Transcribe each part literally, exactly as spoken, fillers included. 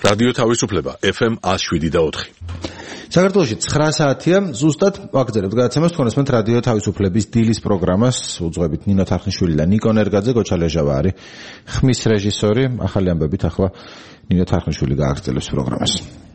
რადიო თავისუფლება ეფ ემ one oh seven და four. საქართველოში ცხრა საათია, ზუსტად ვაგრძელებთ გადაცემას თქვენესმენთ რადიო თავისუფლების დილის პროგრამას, უძღვებით ნინო თარხნიშვილი და ნიკო ნერგაძე, გოჩა ლეჟავა არის ხმის რეჟისორი. ახალი ამბებით ახლა ნინო თარხნიშვილი გააგრძელებს პროგრამას.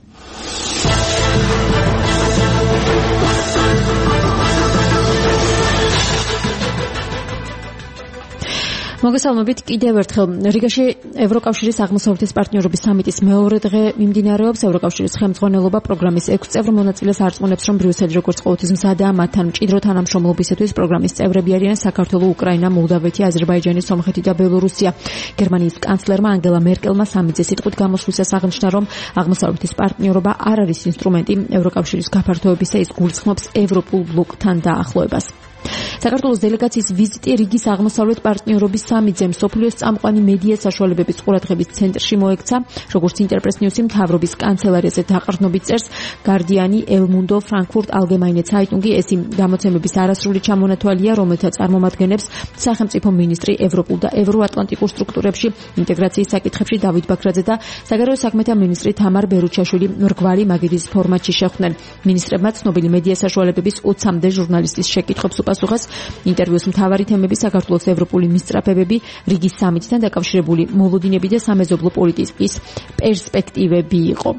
მოგესალმებით კიდევ ერთხელ. რიგაში ევროკავშირის აღმოსავლეთის პარტნიორობის სამიტის მეორე დღე მიმდინარეობს. ევროკავშირის ხელმძღვანელობა პროგრამის ექვს წევრ მონაწილეს არწმუნებს, რომ ბრიუსელი როგორც ყოველთვის მზადაა მათთან მჭიდრო თანამშრომლობისათვის. პროგრამის წევრები არიან საქართველო, უკრაინა, მოლდავეთი, აზერბაიჯანი, სომხეთი და ბელორუსია. გერმანიის კანცლერმა ანგელა მერკელმა სამიტზე სიტყვით გამოსვლისას აღნიშნა, რომ აღმოსავლეთის პარტნიორობა არ არის ინსტრუმენტი ევროკავშირის გაფართოებისა, ის გულისხმობს ევროპულ ბლოკთან დაახლოებას. საქართველოს დელეგაციის ვიზიტი რიგის აღმოსავლეთ პარტნიორობის სამიტზე მსოფლიოს წამყვანი მედია საშუალებების ყურადღების ცენტრში მოექცა, როგორც ინტერპრეს ნიუსი მთავრობის კანცელარიაზე დაყრდნობით წერს გარდიანი, ელ მუნდო, ფრანკფურტ ალგემაინე ცაიტუნგი. ეს გამოცემების არასრული ჩამონათვალია, რომელთა წარმომადგენლებს სახელმწიფო მინისტრი ევროპულ და ევროატლანტიკურ სტრუქტურებში ინტეგრაციის საკითხებში დავით ბაქრაძე და საგარეო საქმეთა მინისტრი თამარ ბერუჩაშვილი მრგვალი მაგიდის ფორმატში შეხვდნენ. მინისტრებმა ცნობილი მედია საშუალებების ოცამდე ჟურნალისტის შეკითხვებს პასუხეს. ინტერვიუს მთავარი თემები საქართველოს ევროპული მისწრაფებები, რიგის სამიტთან დაკავშირებული მოლოდინები და სამეზობლო პოლიტიკის პერსპექტივები იყო.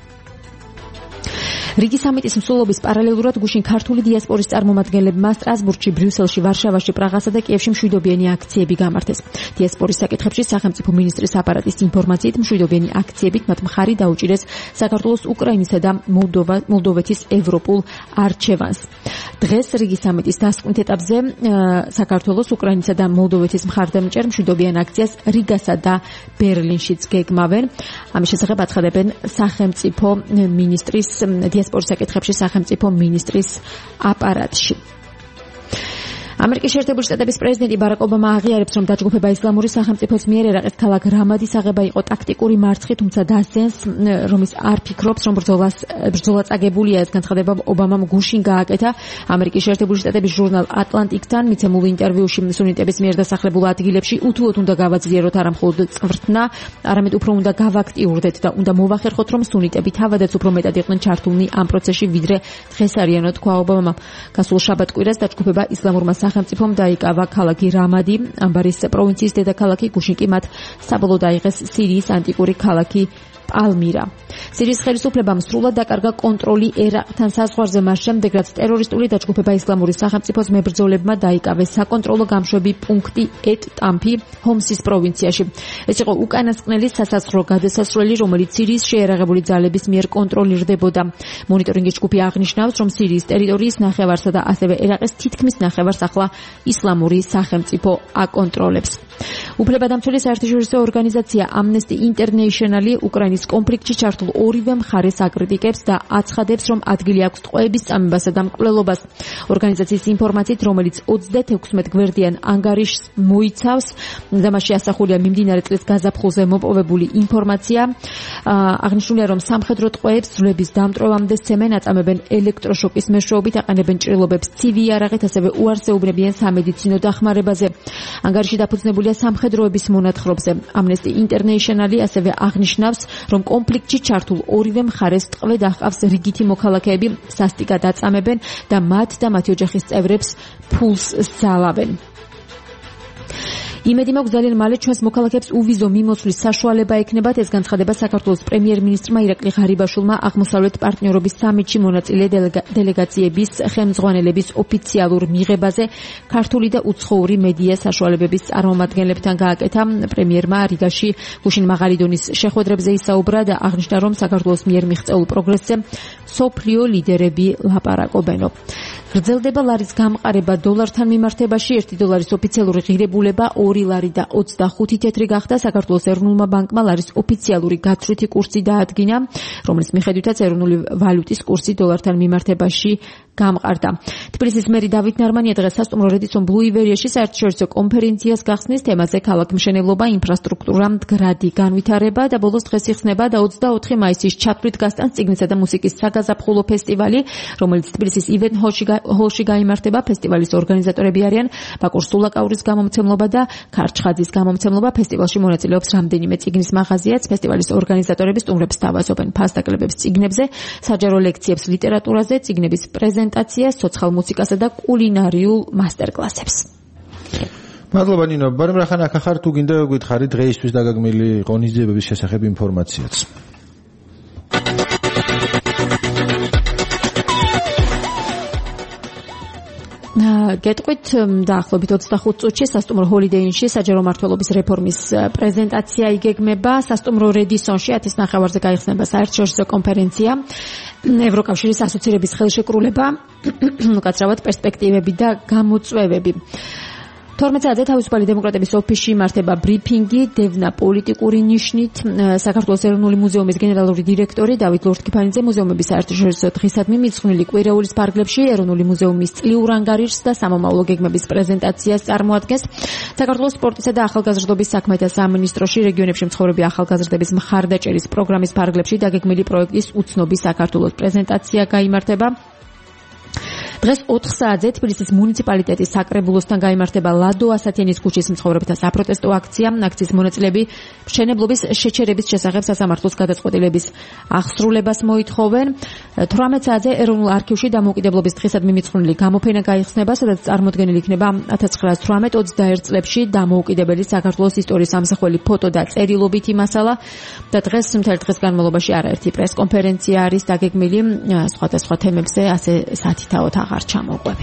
რიგის სამიტის მსვლელობის პარალელურად გუშინ ქართული დიასპორის წარმომადგენლებმა სტრასბურგში, ბრიუსელში, ვარშავაში, პრაღასა და კიევში მშვიდობიანი აქციები გამართეს. დიასპორის საკითხებში სახელმწიფო მინისტრის აპარატის ინფორმაციით მშვიდობიანი აქციებით მათ მხარი დაუჭირეს საქართველოს, უკრაინისა და მოლდოვეთის ევროპულ არჩევანს. დღეს რიგის სამიტის დასკვნით ეტაპზე საქართველოს, უკრაინისა და მოლდოვეთის მხარდამჭერ მშვიდობიან აქციას რიგასა და ბერლინშიც გეგმავენ. ამის შესახებ აცხადებენ სახელმწიფო მინისტრის დიასპორის საკითხებში სახელმწიფო მინისტრის აპარატში. ამერიკის შეერთებული შტატების პრეზიდენტი ბარაკ ობამა აღიარებს, რომ დაჯგუფება ისლამური სახელმწიფოს მიერ ერაყის ქალაქ რამადის აღება იყო ტაქტიკური მარცხი, თუმცა დასძენს, რომ ის არ ფიქრობს, რომ ბრძოლას ბრძოლა წაგებულია. ეს განცხადება ობამამ გუშინ გააკეთა ამერიკის შეერთებული შტატების ჟურნალ ატლანტიკთან მიცემულ ინტერვიუში. სუნიტების მიერ დასახლებულ ადგილებში უთუოდ უნდა გავაძლიეროთ არა მხოლოდ წვრთნა, არამედ უფრო უნდა გავაქტიურდეთ და უნდა მოვახერხოთ, რომ სუნიტები თავადაც უფრო მეტად იყვნენ ჩართულნი ამ პროცესში, ვიდრე დღეს არიანო, თქვა ობამამ. გასულ შაბათ-კვირას დაჯგუფება ისლამურმა სახელმწიფომ დაიკავა ქალაქი რამადი, ამბარის პროვინციის დედაქალაქი, გუშინ კი მათ საბოლოოდ აიღეს სირიის ანტიკური ქალაქი პალმირა. სირიის ხელისუფლებამ სრულად დაკარგა კონტროლი ერაყთან საზღვარზე, მას შემდეგ რაც ტერორისტული დაჯგუფება ისლამური სახელმწიფოს მებრძოლებმა დაიკავეს საკონტროლო გამშვები პუნქტი ეტ-ტამფი ჰომსის პროვინციაში. ეს იყო უკანასკნელი სასაზღვრო გადასასვლელი, რომელიც სირიის შეერაღებული ძალების მიერ კონტროლირდებოდა. მონიტორინგის ჯგუფი აღნიშნავს, რომ სირიის ტერიტორიის ნახევარსა და ასევე ერაყის თითქმის ნახევარს ახლა ისლამური სახელმწიფო აკონტროლებს. უფლებადამცველი საერთაშორისო ორგანიზაცია Amnesty International უკრაინის კონფლიქტში ჩართულ ორივე მხარეს აკრიტიკებს და აცხადებს, რომ ადგილი აქვს ტყვეების წამებასა და მკვლელობას. ორგანიზაციის ინფორმაციით, რომელიც ოცდათექვსმეტ გვერდიან ანგარიშს მოიცავს და მასში ასახულია მიმდინარე წლის გაზაფხულზე მოპოვებული ინფორმაცია, აღნიშნულია, რომ სამხედრო ტყვეებს ძვლების დამტვრევამდე სცემენ, აწამებენ ელექტროშოკის მეშვეობით, აყენებენ ჭრილობებს ცივი იარაღით, ასევე უარს ეუბნებიან სამედიცინო დახმარებაზე. ანგარიში დაფუძნებულია სამხედროების მონათხრობზე. Amnesty International ასევე აღნიშნავს, რომ კონფლიქტში ჩართულ ორივე მხარეს ტყვედ აჰყავს რიგითი მოქალაქეები, სასტიკად აწამებენ და მათ და მათი ოჯახის წევრებს ფულს სძალავენ. იმედი მაქვს, ძალიან მალე ჩვენს მოქალაქეებს უვიზო მიმოცვლის საშუალება ექნებათ. ეს განცხადება საქართველოს პრემიერ-მინისტრმა ირაკლი ღარიბაშვილმა აღმოსავლეთ პარტნიორობის სამიტში მონაწილე დელეგაციების ხელმძღვანელების ოფიციალურ მიღებაზე ქართული და უცხოური მედია საშუალებების წარმომადგენლებთან გააკეთა. პრემიერმა რიგაში გუშინ მაღალი დონის შეხვედრებზე ისაუბრა და აღნიშნა, რომ საქართველოს მიერ მიღწეულ პროგრესზე მსოფლიო ლიდერები ლაპარაკობენო. გრძელდება ლარის გამყარება დოლართან მიმართებაში. ერთი დოლარის ოფიციალური ღირებულება ორი ლარი და ოცდახუთი თეთრი გახდა. საქართველოს ეროვნულმა ბანკმა ლარის ოფიციალური გაცვლითი კურსი დაადგინა, რომელიც მიხედვითაც ეროვნული ვალუტის კურსი დოლართან მიმართებაში გამყარდა. თბილისის მერი დავით ნარმანია დღეს სასტუმრო რედისონ ბლუ ივერიაში საერთაშორისო კონფერენციას გახსნის თემაზე ქალაქმშენებლობა, ინფრასტრუქტურა, მდგრადი განვითარება და ბოლოს დღეს იხსნება და ოცდაოთხი მაისის ჩათვლით გასტანს წიგნისა და მუსიკის საგაზაფხულო ფესტივალი, რომელიც თბილისის ივენთ ჰოლში გაიმართება. ფესტივალის ორგანიზატორები არიან ბაკურ სულაკაურის გამომცემლობა და ქარჩხაძის გამომცემლობა. ფესტივალში მონაწილეობს რამდენიმე წიგნის მაღაზიაც. ფესტივალის ორგანიზატორები სტუმრებს თავაზობენ ფასდაკლებებს წიგნებზე, საჯარო ლექციებს ლიტერატურაზე, წიგნების პრეზენტაციას, ცოცხალ მუსიკასა და კულინარიულ მასტერკლასებს. მადლობა ნინო, ბარემ რახან აქ ახარ თუ გინდა გითხარი დღეისთვის დაგაგმილი ღონისძიებების შესახებ ინფორმაციაც. გეტყვით დაახლოებით ოცდახუთ წუთში სასტუმრო ჰოლიდეინში საჯარო მმართველობის რეფორმის პრეზენტაცია იგეგმება. სასტუმრო რედისონში ათის ნახევარზე გაიხსნება საერთაშორისო კონფერენცია ევროკავშირის ასოცირების ხელშეკრულება, უკაცრავად პერსპექტივები და გამოწვევები. თორმეტ საათზე თავისუფალი დემოკრატების ოფისში იმართება ბრიფინგი დევნა პოლიტიკური ნიშნით. საქართველოს ეროვნული მუზეუმის გენერალური დირექტორი დავით ლორთქიფანიძე მუზეუმების საერთაშორისო დღისადმი მიძღვნილი კვირეულის ფარგლებში ეროვნული მუზეუმის წლიურ ანგარიშს და სამომავლო გეგმების პრეზენტაციას წარმოადგენს. საქართველოს სპორტისა და ახალგაზრდობის საქმეთა სამინისტროში რეგიონებში მცხოვრები ახალგაზრდების მხარდაჭერის პროგრამის ფარგლებში დაგეგმილი პროექტის უცნობი საქართველოს პრეზენტაცია გაიმართება. დღეს ოთხ საათზე თბილისის მუნიციპალიტეტის საკრებულოსთან გაიმართება ლადო ასათიანის ქუჩის მცხოვრებთა საპროტესტო აქცია. აქციის მონაწილეები მშენებლობის შეჩერების შესახებ სასამართლოს გადაწყვეტილების აღსრულებას მოითხოვენ. თვრამეტ საათზე ეროვნულ არქივში დამოუკიდებლობის დღისადმი მიძღვნილი გამოფენა გაიხსნება, სადაც წარმოდგენილი იქნება ათას ცხრაასი თვრამეტ ოცდაერთ წლებში დამოუკიდებელი საქართველოს ისტორიის ამსახველი ფოტო და წერილობითი მასალა და დღეს მთელი დღის განმავლობაში არაერთი პრესკონფერენცია არის დაგეგმილი სხვადასხვა თემებზე, ასე საათითაოდ აღარ ჩამოყვები.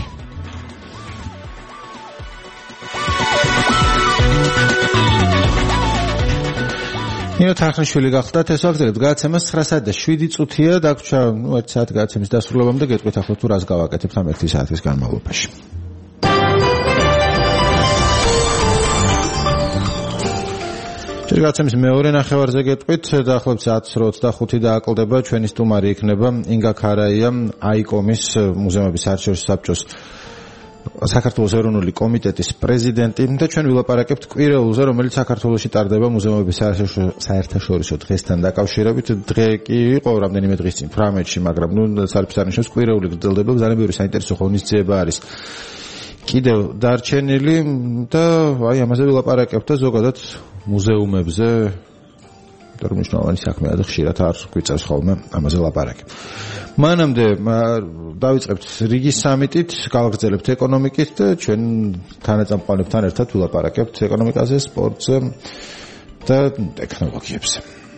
ნინო თარხნიშვილი გახლდათ, ეს ვაგზალებთ გადაცემას ცხრა საათი და შვიდი წუთია, დაგვრჩა ნუ ერთი საათი გადაცემის დასრულებამდე, გეტყვით ახლა თუ რას გავაკეთებთ ამ ერთი საათის განმავლობაში. გადაცემის მეორე ნახევარზე გეტყვით, დაახლოებით ათს ოცდახუთი დააკლდება, ჩვენი სტუმარი იქნება ინგა ქარაია, აიკომის მუზეუმების საერთაშორისო საბჭოს საქართველოს ეროვნული კომიტეტის პრეზიდენტი და ჩვენ ვილაპარაკებთ კვირეულზე, რომელიც საქართველოში ტარდება მუზეუმების საერთაშორისო დღესთან დაკავშირებით. დღე კი იყო რამდენიმე დღის წინ ფრამეთში, მაგრამ ნუ სარფის არნიშნავს კვირეული გრძელდება, ძალიან ბევრი საინტერესო ღონისძიება არის კიდევ დარჩენილი და აი ამაზე ვილაპარაკებთ და ზოგადად მუზეუმებზე და მნიშვნელოვანი საქმეა და ხშირად არ გვიწევს ხოლმე ამაზე ლაპარაკი. მანამდე დავიწყებთ რიგის სამიტით, გავაგრძელებთ ეკონომიკით და ჩვენ თანაწამყვანებთან ერთად ვილაპარაკებთ ეკონომიკაზე, სპორტზე და ტექნოლოგიებზე.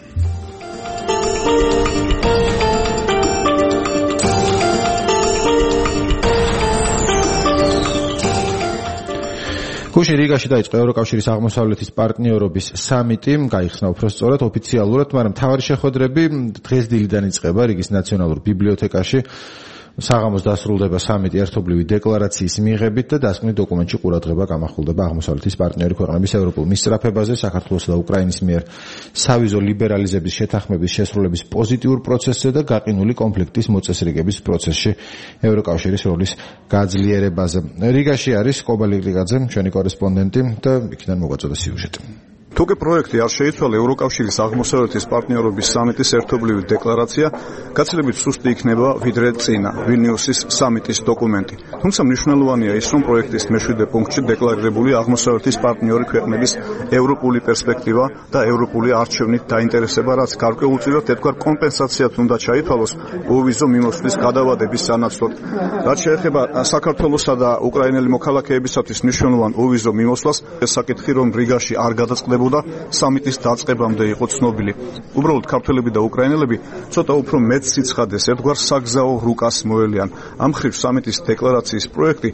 გუშინ რიგაში დაიწყო ევროკავშირის აღმოსავლეთის პარტნიორობის სამიტი, გაიხსნა უფრო სწორად ოფიციალურად, მაგრამ მთავარი შეხვედრები დღეს დილიდან იწყება რიგის ნაციონალურ ბიბლიოთეკაში. საღამოს დასრულდება სამიტი ერთობლივი დეკლარაციის მიღებით და დასკვნით დოკუმენტში ყურადღება გამახვილდება აღმოსავლეთის პარტნიორი ქვეყნების ევროპულ მისწრაფებაზე, საქართველოს და უკრაინის მიერ სავიზო ლიბერალიზების შეთანხმების შესრულების პოზიტიურ პროცესზე და გაყინული კონფლიქტის მოწესრიგების პროცესში ევროკავშირის როლის გაძლიერებაზე. რიგაში არის კობა ლიგრიგაძე, ჩვენი კორესპონდენტი და იქიდან მოგვაწოდა სიუჟეტი. თუკი პროექტი არ შეიცვალა ევროკავშირის აღმოსავლეთის პარტნიორობის სამიტის ერთობლივი დეკლარაცია, გაცილებით სუსტი იქნება ვიდრე წინა ვილნიუსის სამიტის დოკუმენტი. თუმცა მნიშვნელოვანია ის, რომ პროექტის მეშვიდე პუნქტში დეკლარირებული აღმოსავლეთის პარტნიორი ქვეყნების ევროპული პერსპექტივა და ევროპული არჩევნით დაინტერესება, რაც გარკვეულწილად ეთქვარ კომპენსაციად უნდა ჩაითვალოს უვიზო მიმოსვლის გადავადების სანაცვლოდ. რაც შეეხება საქართველოსა და უკრაინელი მოქალაქეებისათვის მნიშვნელოვან უვიზო მიმოსვლას, ეს საკითხი რომ რიგაში არ გადაწყდება და სამიტის დაწყებამდე იყო ცნობილი. უბრალოდ ქართველები და უკრაინელები ცოტა უფრო მეტ სიცხადეს ერთგვარ საგზაო რუკას მოელიან. ამ მხრივ სამიტის დეკლარაციის პროექტი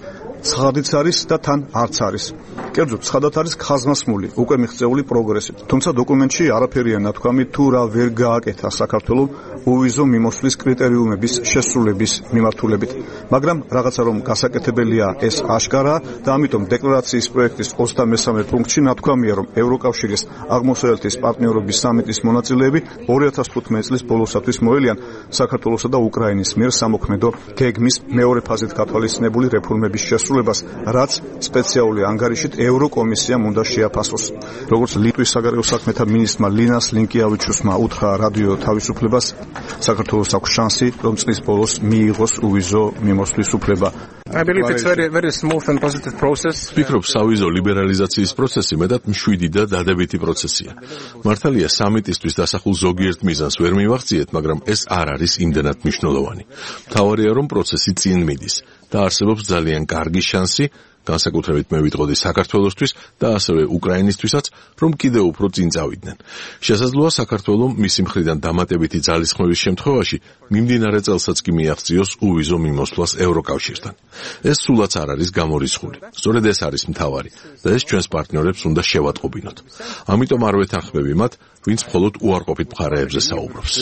ცხადიც არის და თან არც არის. კერძოდ, ცხადად არის ხაზგასმული, უკვე მიღწეული პროგრესი. თუმცა დოკუმენტში არაფერია ნათქვამი თუ რა ვერ გააკეთა საქართველოს უვიზო მიმოსვლის კრიტერიუმების შესრულების მიმართულებით. მაგრამ რაღაცა რომ გასაკეთებელია ეს აშკარაა და ამიტომ დეკლარაციის პროექტის ოცდამესამე პუნქტში ნათქვამია, რომ ევროკავშირის აღმოსავლეთის პარტნიორობის სამიტის მონაწილეები ორი ათას თხუთმეტი წლის ბოლოსათვის მოელიან საქართველოსა და უკრაინის მიერ სამოქმედო გეგმის მეორე ფაზით გათვალისწინებული რეფორმების შესრულებას, რაც სპეციალური ანგარიშით ევროკომისიამ უნდა შეაფასოს. როგორც ლიტვის საგარეო საქმეთა მინისტრმა ლინას ლინკიავიჩუსმა უთხრა რადიო თავისუფლებას, საქართველოს აქვს შანსი, რომ წლის ბოლოს მიიღოს უვიზო მიმოსვლის უფლება. I believe it's very very smooth and positive process. ვფიქრობ, სავიზო ლიბერალიზაციის პროცესი მეტად მშვიდი და დადებითი პროცესია. მართალია, სამიტისთვის დასახულ ზოგიერთ მიზანს ვერ მივახციეთ, მაგრამ ეს არ არის იმდენად მნიშვნელოვანი. მთავარია, რომ პროცესი წინ მიდის და არსებობს ძალიან კარგი შანსი, განსაკუთრებით მე ვიტყოდი საქართველოსთვის და ასევე უკრაინისთვისაც, რომ კიდევ უფრო წინ წავიდნენ. შესაძლოა საქართველოს მისი მხრიდან დამატებითი ძალისხმევის შემთხვევაში მიმდინარე წელსაც კი მიაღწიოს უვიზო მიმოსვლას ევროკავშირთან. ეს სულაც არ არის გამორიცხული. სწორედ ეს არის მთავარი და ეს ჩვენს პარტნიორებს უნდა შევატყობინოთ. ამიტომ არ ვეთანხმები მათ, ვინც მხოლოდ უარყოფით მხარეებზე საუბრობს.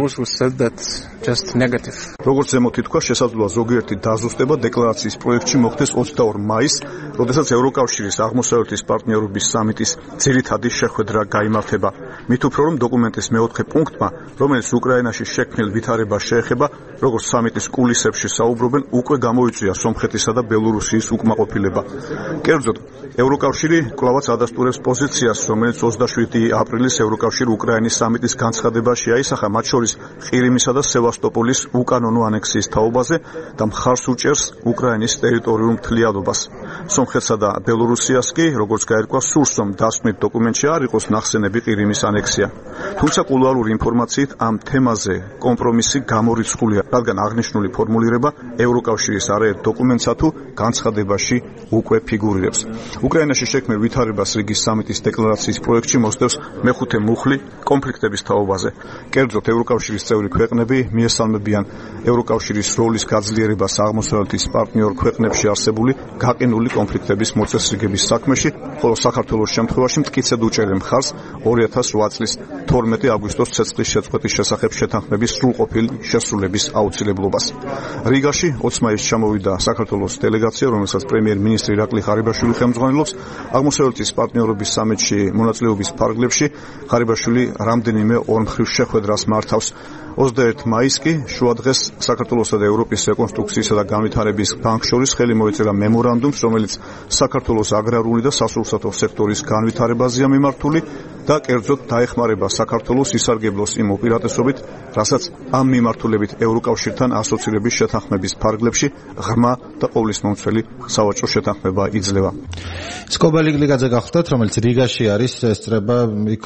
როგორც ზემოთ ითქვა, შესაძლოა ზოგიერთი დაზუსტება დეკლარაციის პროექტში მოხდეს ოცდაორ მაისს, როდესაც ევროკავშირის აღმოსავლეთის პარტნიორობის სამიტის ძირითადი შეხვედრა გაიმართება. მით უფრო რომ დოკუმენტის მეოთხე პუნქტმა, რომელიც უკრაინაში შექმნილ ვითარებას შეეხება, როგორც სამიტის კულისებში საუბრობენ, უკვე გამოიწვია სომხეთისა და ბელორუსიის უკმაყოფილება. კერძოდ, ევროკავშირი კვლავაც ადასტურებს პოზიციას, რომელიც ოცდაშვიდი აპრილის ევროკავშირ უკრაინის სამიტის განცხადებაში აისახა, მათ შორის ყირიმისა და სევასტოპოლის უკანონო ანექსიის თაობაზე და მხარს უჭერს უკრაინის ტერიტორიულ მთლიანობას. სომხეთსა და ბელორუსიას კი, როგორც გაირკვა, სურს, რომ დასკვნით დოკუმენტში არ იყოს ნახსენები ყირიმის ანექსია. თუმცა კულუარული ინფორმაციით ამ თემაზე კომპრომისი გამორიცხულია, რადგან აღნიშნული ფორმულირება ევროკავშირის არაერთ დოკუმენტსა თუ განცხადებაში უკვე ფიგურირებს. უკრაინაში შექმნილ ვითარებას რიგის სამიტის დეკლარაციის პროექტში მოსდევს მეხუთე მუხლი კონფლიქტების თაობაზე. კერძოდ, ევროკავშირის წევრი ქვეყნები მიესალმებიან ევროკავშირის როლის გაძლიერებას აღმოსავლეთის პარტნიორ ქვეყნებში არსებული გაყინული კონფლიქტების მოწესრიგების საქმეში, ხოლო საქართველოს შემთხვევაში მტკიცედ უჭერენ მხარს ორი ათას ოთხ წლის თორმეტი აგვისტოს ცეცხლის შეწყვეტის შესახებ შეთანხმების სრულყოფილი შესრულების აუცილებლობას. რიგაში ოცი მაისს ჩამოვიდა საქართველოს დელეგაცია, რომელსაც პრემიერ-მინისტრი ირაკლი ღარიბაშვილი ხელმძღვანელობს. აღმოსავლეთის პარტნიორობის სამიტში მონაწილეობის ფარგლებში ღარიბაშვილი რამდენიმე ორმხრივ შეხვედრას მართავს. ოცდაერთი მაისს კი შუადღეს საქართველოსა და ევროპის რეკონსტრუქციისა და განვითარების ბანკს შორის ხელი მოეწერა მემორანდუმს, რომელიც საქართველოს აგრარული და სასურსათო სექტორის განვითარებაზეა მიმართული და კერძოდ დაეხმარება საქართველოს ისარგებლოს იმ ოპერატესობით, რასაც ამ მიმართულებით ევროკავშირთან ასოცირების შეთანხმების ფარგლებში ღრმა და ყოვლისმომცველი სავაჭრო შეთანხმება იძლევა. სკობა ლიგვლიგაძე გახლდათ, რომელიც რიგაში არის, ესწრება იქ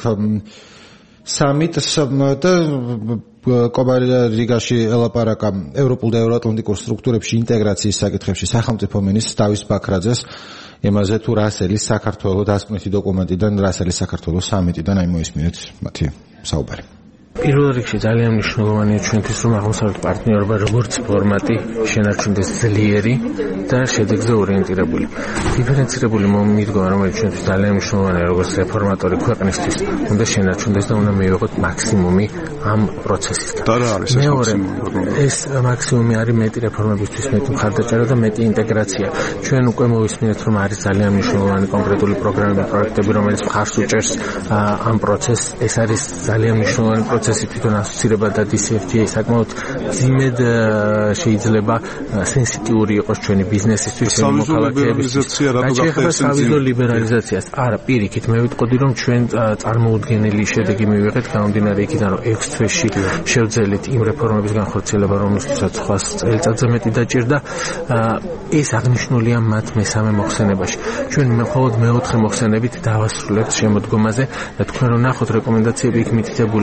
სამიტს და კობა რიგაში ელაპარაკა ევროპულ და ევროატლანტიკურ სტრუქტურებში ინტეგრაციის საკითხებში სახელმწიფო მინისტრს დავით ბაქრაძეს იმაზე თუ რა არის საქართველოს დასკვნითი დოკუმენტიდან, რა არის საქართველოს სამიტიდან, აი მოისმინეთ მათი საუბარი. პირველ რიგში ძალიან მნიშვნელოვანია ჩვენთვის, რომ აღმოსავლეთ პარტნიორობა როგორც ფორმატი შენარჩუნდეს ძლიერი და შედეგზე ორიენტირებული. დიფერენცირებული მომიდგომა, რომელიც ჩვენთვის ძალიან მნიშვნელოვანია, როგორც რეფორმატორი ქვეყნისთვის, უნდა შენარჩუნდეს და უნდა მივიღოთ მაქსიმუმი ამ პროცესისგან. და რა არის ეს მაქსიმუმი? ეს მაქსიმუმი არის მეტი რეფორმებისთვის, მეტი მხარდაჭერა და მეტი ინტეგრაცია. ჩვენ უკვე მოვისმინეთ, რომ არის ძალიან მნიშვნელოვანი კონკრეტული პროგრამები, პროექტები, რომელიც მხარს უჭერს ამ პროცესს. ეს არის ძალიან მნიშვნელოვანი პროცესი. თვითონ ასოცირება და დი სი ეფ ჯი საკმაოდ ძიმედ შეიძლება სენსიტიური იყოს ჩვენი ბიზნესისთვის, ჩვენი მოქალაქეებისთვის. სავიზო ლიბერალიზაციას. არა, პირიქით, მე ვიტყოდი, რომ ჩვენ წარმოუდგენელი შედეგი მივიღეთ გამომდინარე იქიდან, რომ ექვს თვეში შევძელით იმ რეფორმების განხორციელება, რომელთაც სხვა წელიწადზე მეტი დაჭირდა. ეს აღნიშნულია მათ მესამე მოხსენებაში. ჩვენ მხოლოდ მეოთხე მოხსენებით დავასრულებთ შემოდგომაზე და თქვენ რომ ნახოთ რეკომენდაციები იქ მითითებულია, რომ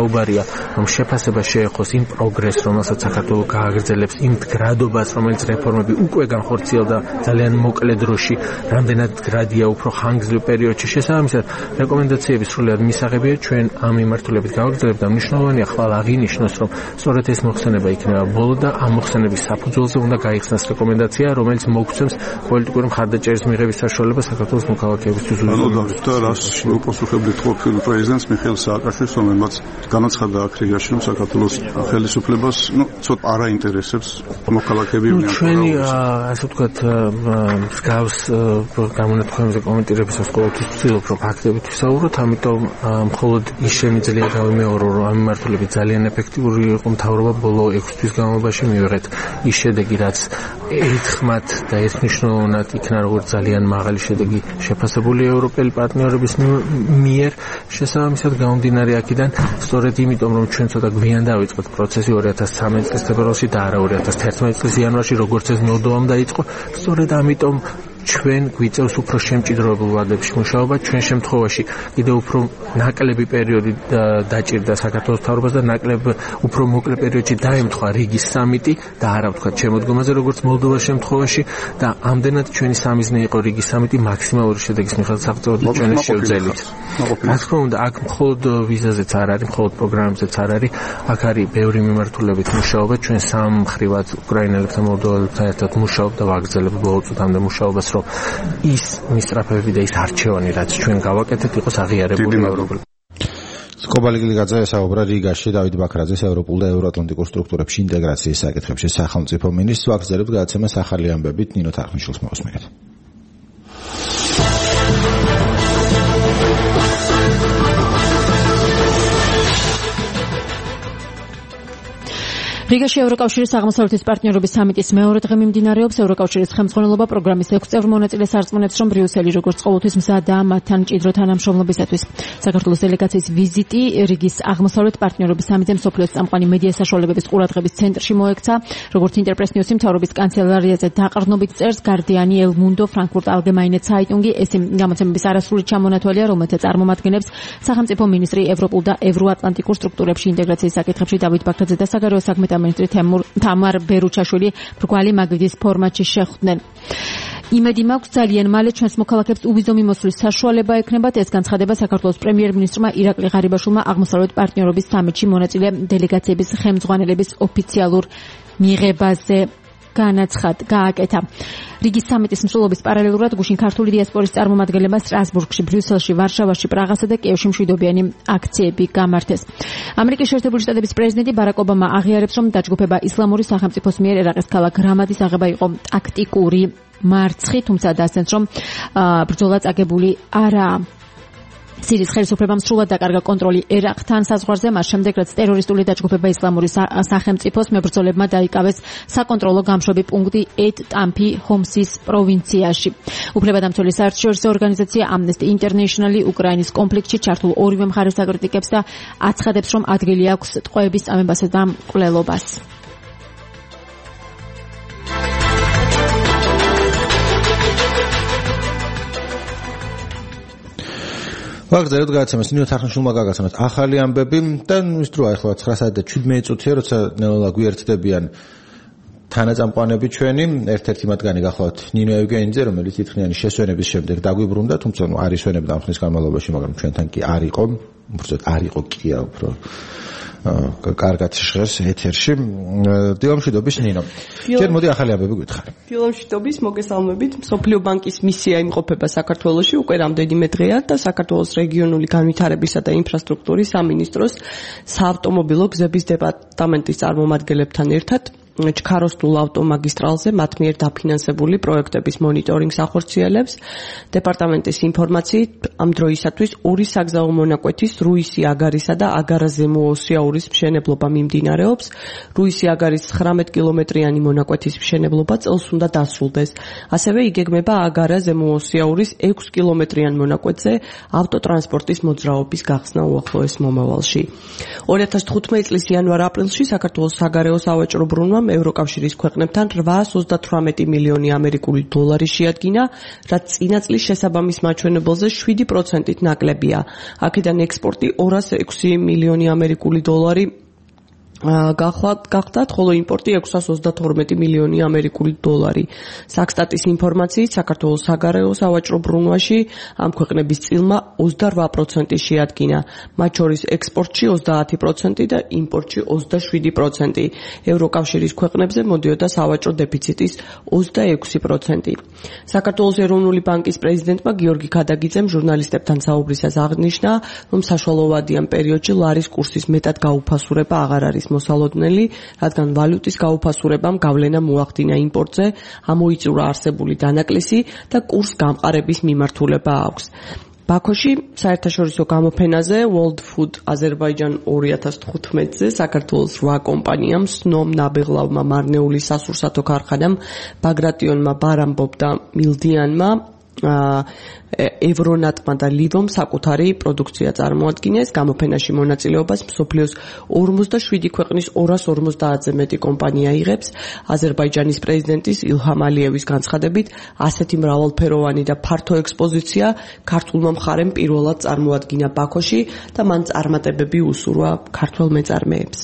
საუბარია, რომ შეფასება შეეხოს იმ პროგრესს, რომელსაც საქართველოს გააგრძელებს, იმ გრადობას, რომელიც რეფორმები უკვე განხორციელდა ძალიან მოკლე დროში, რამდენად გრადია უფრო ხანგრძლივ პერიოდში. შესაბამისად, რეკომენდაციები სრულად მისაღებია ჩვენ ამ მიმართულებით გავაგრძელებთ და მნიშვნელოვანია ხვალ აღინიშნოს, რომ სწორედ ეს მოხსენება იქნება ბოლო და ამ მოხსენების საფუძველზე უნდა გაიხსნას რეკომენდაცია, რომელიც მოგცემს პოლიტიკური მხარდაჭერის მიღების საშუალებას საქართველოს მოქალაქეებისთვის. და რას უპასუხებლად ყოფილ პრეზიდენტს მიხეილ სააკაშვილს, რომელმაც განაცხადა აქ რიგაში, რომ საქართველოს ხელისუფლებას, ну, ცოტა არ აინტერესებს მოქალაქეები. ჩვენი ასე ვთქვათ, მსგავს გამონათქვამებზე კომენტირებისას ყოველთვის ვცდილობ, რომ ფაქტებით ვისაუბროთ, ამიტომ მხოლოდ ის შემიძლია გავიმეორო, რომ ამ მიმართულებით ძალიან ეფექტიური იყო მთავრობა ბოლო ექვსი თვის განმავლობაში მივიღეთ ის შედეგი, რაც ერთხმად და ერთმნიშვნელოვნად იქნა როგორც ძალიან მაღალი შედეგი შეფასებული ევროპელი პარტნიორების მიერ. შესაბამისად გამომდინარე აქედან, სწორედ იმიტომ, რომ ჩვენ ცოტა გვიან დავიწყეთ პროცესი ორი ათას ცხრამეტი წლის თებერვალში და არა ორი ათას თერთმეტი წლის იანვარში, როგორც ეს მოლდოვამ დაიწყო, სწორედ ამიტომ ჩვენ გვიწევს უფრო შემჭიდროებულ ვადებში მუშაობა. ჩვენ შემთხვევაში კიდევ უფრო ნაკლები პერიოდი დაჭირდა საქართველოს მთავრობას და ნაკლებ უფრო მოკლე პერიოდში დაემთხვა რიგის სამიტი და არა ვთქვათ შემოდგომაზე, როგორც მოლდოვას შემთხვევაში და ამდენად ჩვენი სამიზნე იყო რიგის სამიტი მაქსიმალური შედეგის მიხედვით საბრძოლო ჩვენ შევძელით. რა თქმა უნდა, აქ მხოლოდ ვიზაზეც არ არის, მხოლოდ პროგრამებზეც არ არის, აქ არის ბევრი მიმართულებით მუშაობა. ჩვენ სამმხრივად უკრაინელებთან, მოლდოველებთან ერთად მუშაობ და ვაგრძელებ ბოლო წუთამდე მუშაობას, რომ ის მისწრაფებები და ის არჩევანი, რაც ჩვენ გავაკეთეთ, იყოს აღიარებული ევროპულ. სკობალიგილი გაძაია საუბრა რიგაში დავით ბაქრაძეს ევროპულ და ევროატლანტიკურ სტრუქტურებში ინტეგრაციის საკითხებში სახელმწიფო მინისტრს ვაგრძელებთ გადაცემას ახალი ამბებით ნინო თარხნიშვილს მოусმინეთ. რიგაში ევროკავშირის აღმოსავლეთის პარტნიორობის სამიტის მეორე დღე მიმდინარეობს. ევროკავშირის ხელმძღვანელობა პროგრამის ექვს წევრ მონაწილეს არწმუნებს, რომ ბრიუსელი როგორც ყოველთვის მზადაა მათთან მჭიდრო თანამშრომლობისათვის. საქართველოს დელეგაციის ვიზიტი რიგის აღმოსავლეთ პარტნიორობის სამიტზე მსოფლიოს წამყვანი მედია საშუალებების ყურადღების ცენტრში მოექცა. როგორც ინტერპრეს ნიუსი მთავრობის კანცელარიაზე დაყრდნობით წერს გარდიანი, ელ მუნდო, ფრანკფურტ ალგემაინე ცაიტუნგი. ეს გამოცემების არასრული ჩამონათვალია, რომელთა წარმომადგენლებს სახელმწიფო მინისტრი ევროპულ და ევროატლანტიკურ სტრუქტურებში ინტეგრაციის საკითხებში დავით ბაქრაძე და საგარეო საქმეთა მინისტრი თამარ ბერუჩაშვილი ბრგვალი მაგიდის ფორმატში შეხვდნენ. იმედი მაქვს, ძალიან მალე ჩვენს მოქალაქეებს უვიზო მიმოსვლის საშუალება ექნებათ. ეს განცხადება საქართველოს პრემიერ-მინისტრმა ირაკლი ღარიბაშვილმა აღმოსავლეთ პარტნიორობის სამიტში მონაწილე დელეგაციების ხელმძღვანელების ოფიციალურ მიღებაზე განაცხად გააკეთა. რიგის სამიტის მსვლელობის პარალელურად გუშინ ქართული დიასპორის წარმომადგენლებმა სტრასბურგში, ბრიუსელში, ვარშავაში, პრაღასა და კიევში მშვიდობიანი აქციები გამართეს. ამერიკის შეერთებული შტატების პრეზიდენტი ბარაკ ობამა აღიარებს, რომ დაჯგუფება ისლამური სახელმწიფოს მიერ ერაყის ქალაქ რამადის აღება იყო ტაქტიკური მარცხი, თუმცა დასცენს, რომ ბრძოლა წაგებული არაა. სირიის ხელისუფლებამ სრულად დაკარგა კონტროლი ერაყთან საზღვარზე, მას შემდეგ რაც ტერორისტული დაჯგუფება ისლამური სახელმწიფოს მებრძოლებმა დაიკავეს საკონტროლო გამშვები პუნქტი ეთ ტამფი ჰომსის პროვინციაში. უფლებადამცველი საერთაშორისო ორგანიზაცია Amnesty International უკრაინის კონფლიქტში ჩართულ ორივე მხარეს აკრიტიკებს და აცხადებს, რომ ადგილი აქვს ტყვეების წამებასა და მკვლელობას. ვაგრძელებთ გადაცემას ნინო თარხნიშვილმა გაგაცნოთ ახალი ამბები და ის დრო ახლა ცხრა საათი და შვიდმეტი წუთია, როცა ნელა გვიერთდებიან თანაწამყვანები ჩვენი, ერთ-ერთი მათგანი გახლავთ ნინო ევგენიძე, რომელიც ითხრიანი შესვენების შემდეგ დაგვიბრუნდა, თუმცა ნუ არ ისვენებდა ამ ხნის განმავლობაში, მაგრამ ჩვენთან კი არ იყო, უბრალოდ არ იყო კია უფრო კარგად ჟღერს ეთერში. დილამშვიდობის ნინო. ჯერ მოდი ახალი ამბები გითხარი. დილამშვიდობის, მოგესალმებით. მსოფლიო ბანკის მისია იმყოფება საქართველოში უკვე რამდენიმე დღეა და საქართველოს რეგიონული განვითარებისა და ინფრასტრუქტურის სამინისტროს საავტომობილო გზების დეპარტამენტის წარმომადგენლებთან ერთად ჩქაროსტულ ავტომაგისტრალზე მათ მიერ დაფინანსებული პროექტების მონიტორინგს ახორციელებს. დეპარტამენტის ინფორმაციით, ამ დროისათვის ორი საგზაო მონაკვეთის რუისი აგარისა და აგარა ზემო ოსიაურის მშენებლობა მიმდინარეობს. რუისი აგარის ცხრამეტ კილომეტრიანი მონაკვეთის მშენებლობა წელს უნდა დასრულდეს. ასევე იგეგმება აგარა ზემო ოსიაურის ექვს კილომეტრიან მონაკვეთზე ავტოტრანსპორტის მოძრაობის გახსნა უახლოეს მომავალში. ორი ათას თხუთმეტი წლის იანვარ-აპრილში საქართველოს საგარეო სავაჭრო ბრუნვა რომ ევროკავშირის ქვეყნებთან რვაას ოცდათვრამეტი მილიონი ამერიკული დოლარი შეადგინა, რაც წინა წლის შესაბამის მაჩვენებელზე შვიდი პროცენტით ნაკლებია. აქედან ექსპორტი ორას ექვსი მილიონი ამერიკული დოლარი გახდათ, ხოლო იმპორტი ექვსას ოცდათორმეტი მილიონი ამერიკული დოლარი. საქსტატის ინფორმაციით, საქართველოს საგარეო სავაჭრო ბრუნვაში ამ ქვეყნების წილმა ოცდარვა პროცენტი შეადგინა, მათ შორის ექსპორტში ოცდაათი პროცენტი და იმპორტში ოცდაშვიდი პროცენტი. ევროკავშირის ქვეყნებზე მოდიოდა სავაჭრო დეფიციტის ოცდაექვსი პროცენტი. საქართველოს ეროვნული ბანკის პრეზიდენტმა გიორგი ქადაგიძემ ჟურნალისტებთან საუბრისას აღნიშნა, რომ საშუალოვადიან პერიოდში ლარის კურსის მეტად გაუფასურება აღარ არის მოსალოდნელი, რადგან ვალუტის გაუფასურებამ გავლენა მოახდინა იმპორტზე, ამოიწურა არსებული დანაკლისი და კურს გამყარების მიმართულება აქვს. ბაქოში საერთაშორისო გამოფენაზე World Food Azerbaijan ორი ათას თხუთმეტზე საქართველოს რვა კომპანიამ, სნომ, ნაბეღლავმა, მარნეული სასურსათო ქარხანამ, ბაგრატიონმა, ბარამბობ და მილდიანმა ევრონატმა და ლივომ საკუთარი პროდუქცია წარმოადგინეს. გამოფენაში მონაწილეობას მსოფლიოს ორმოცდაშვიდი ქვეყნის ორას ორმოცდაათზე მეტი კომპანია იღებს. აზერბაიჯანის პრეზიდენტის ილჰამ ალიევის განცხადებით, ასეთი მრავალფეროვანი და ფართო ექსპოზიცია ქართულმა მხარემ პირველად წარმოადგინა ბაქოში და მან წარმატებები უსურვა ქართველ მეწარმეებს.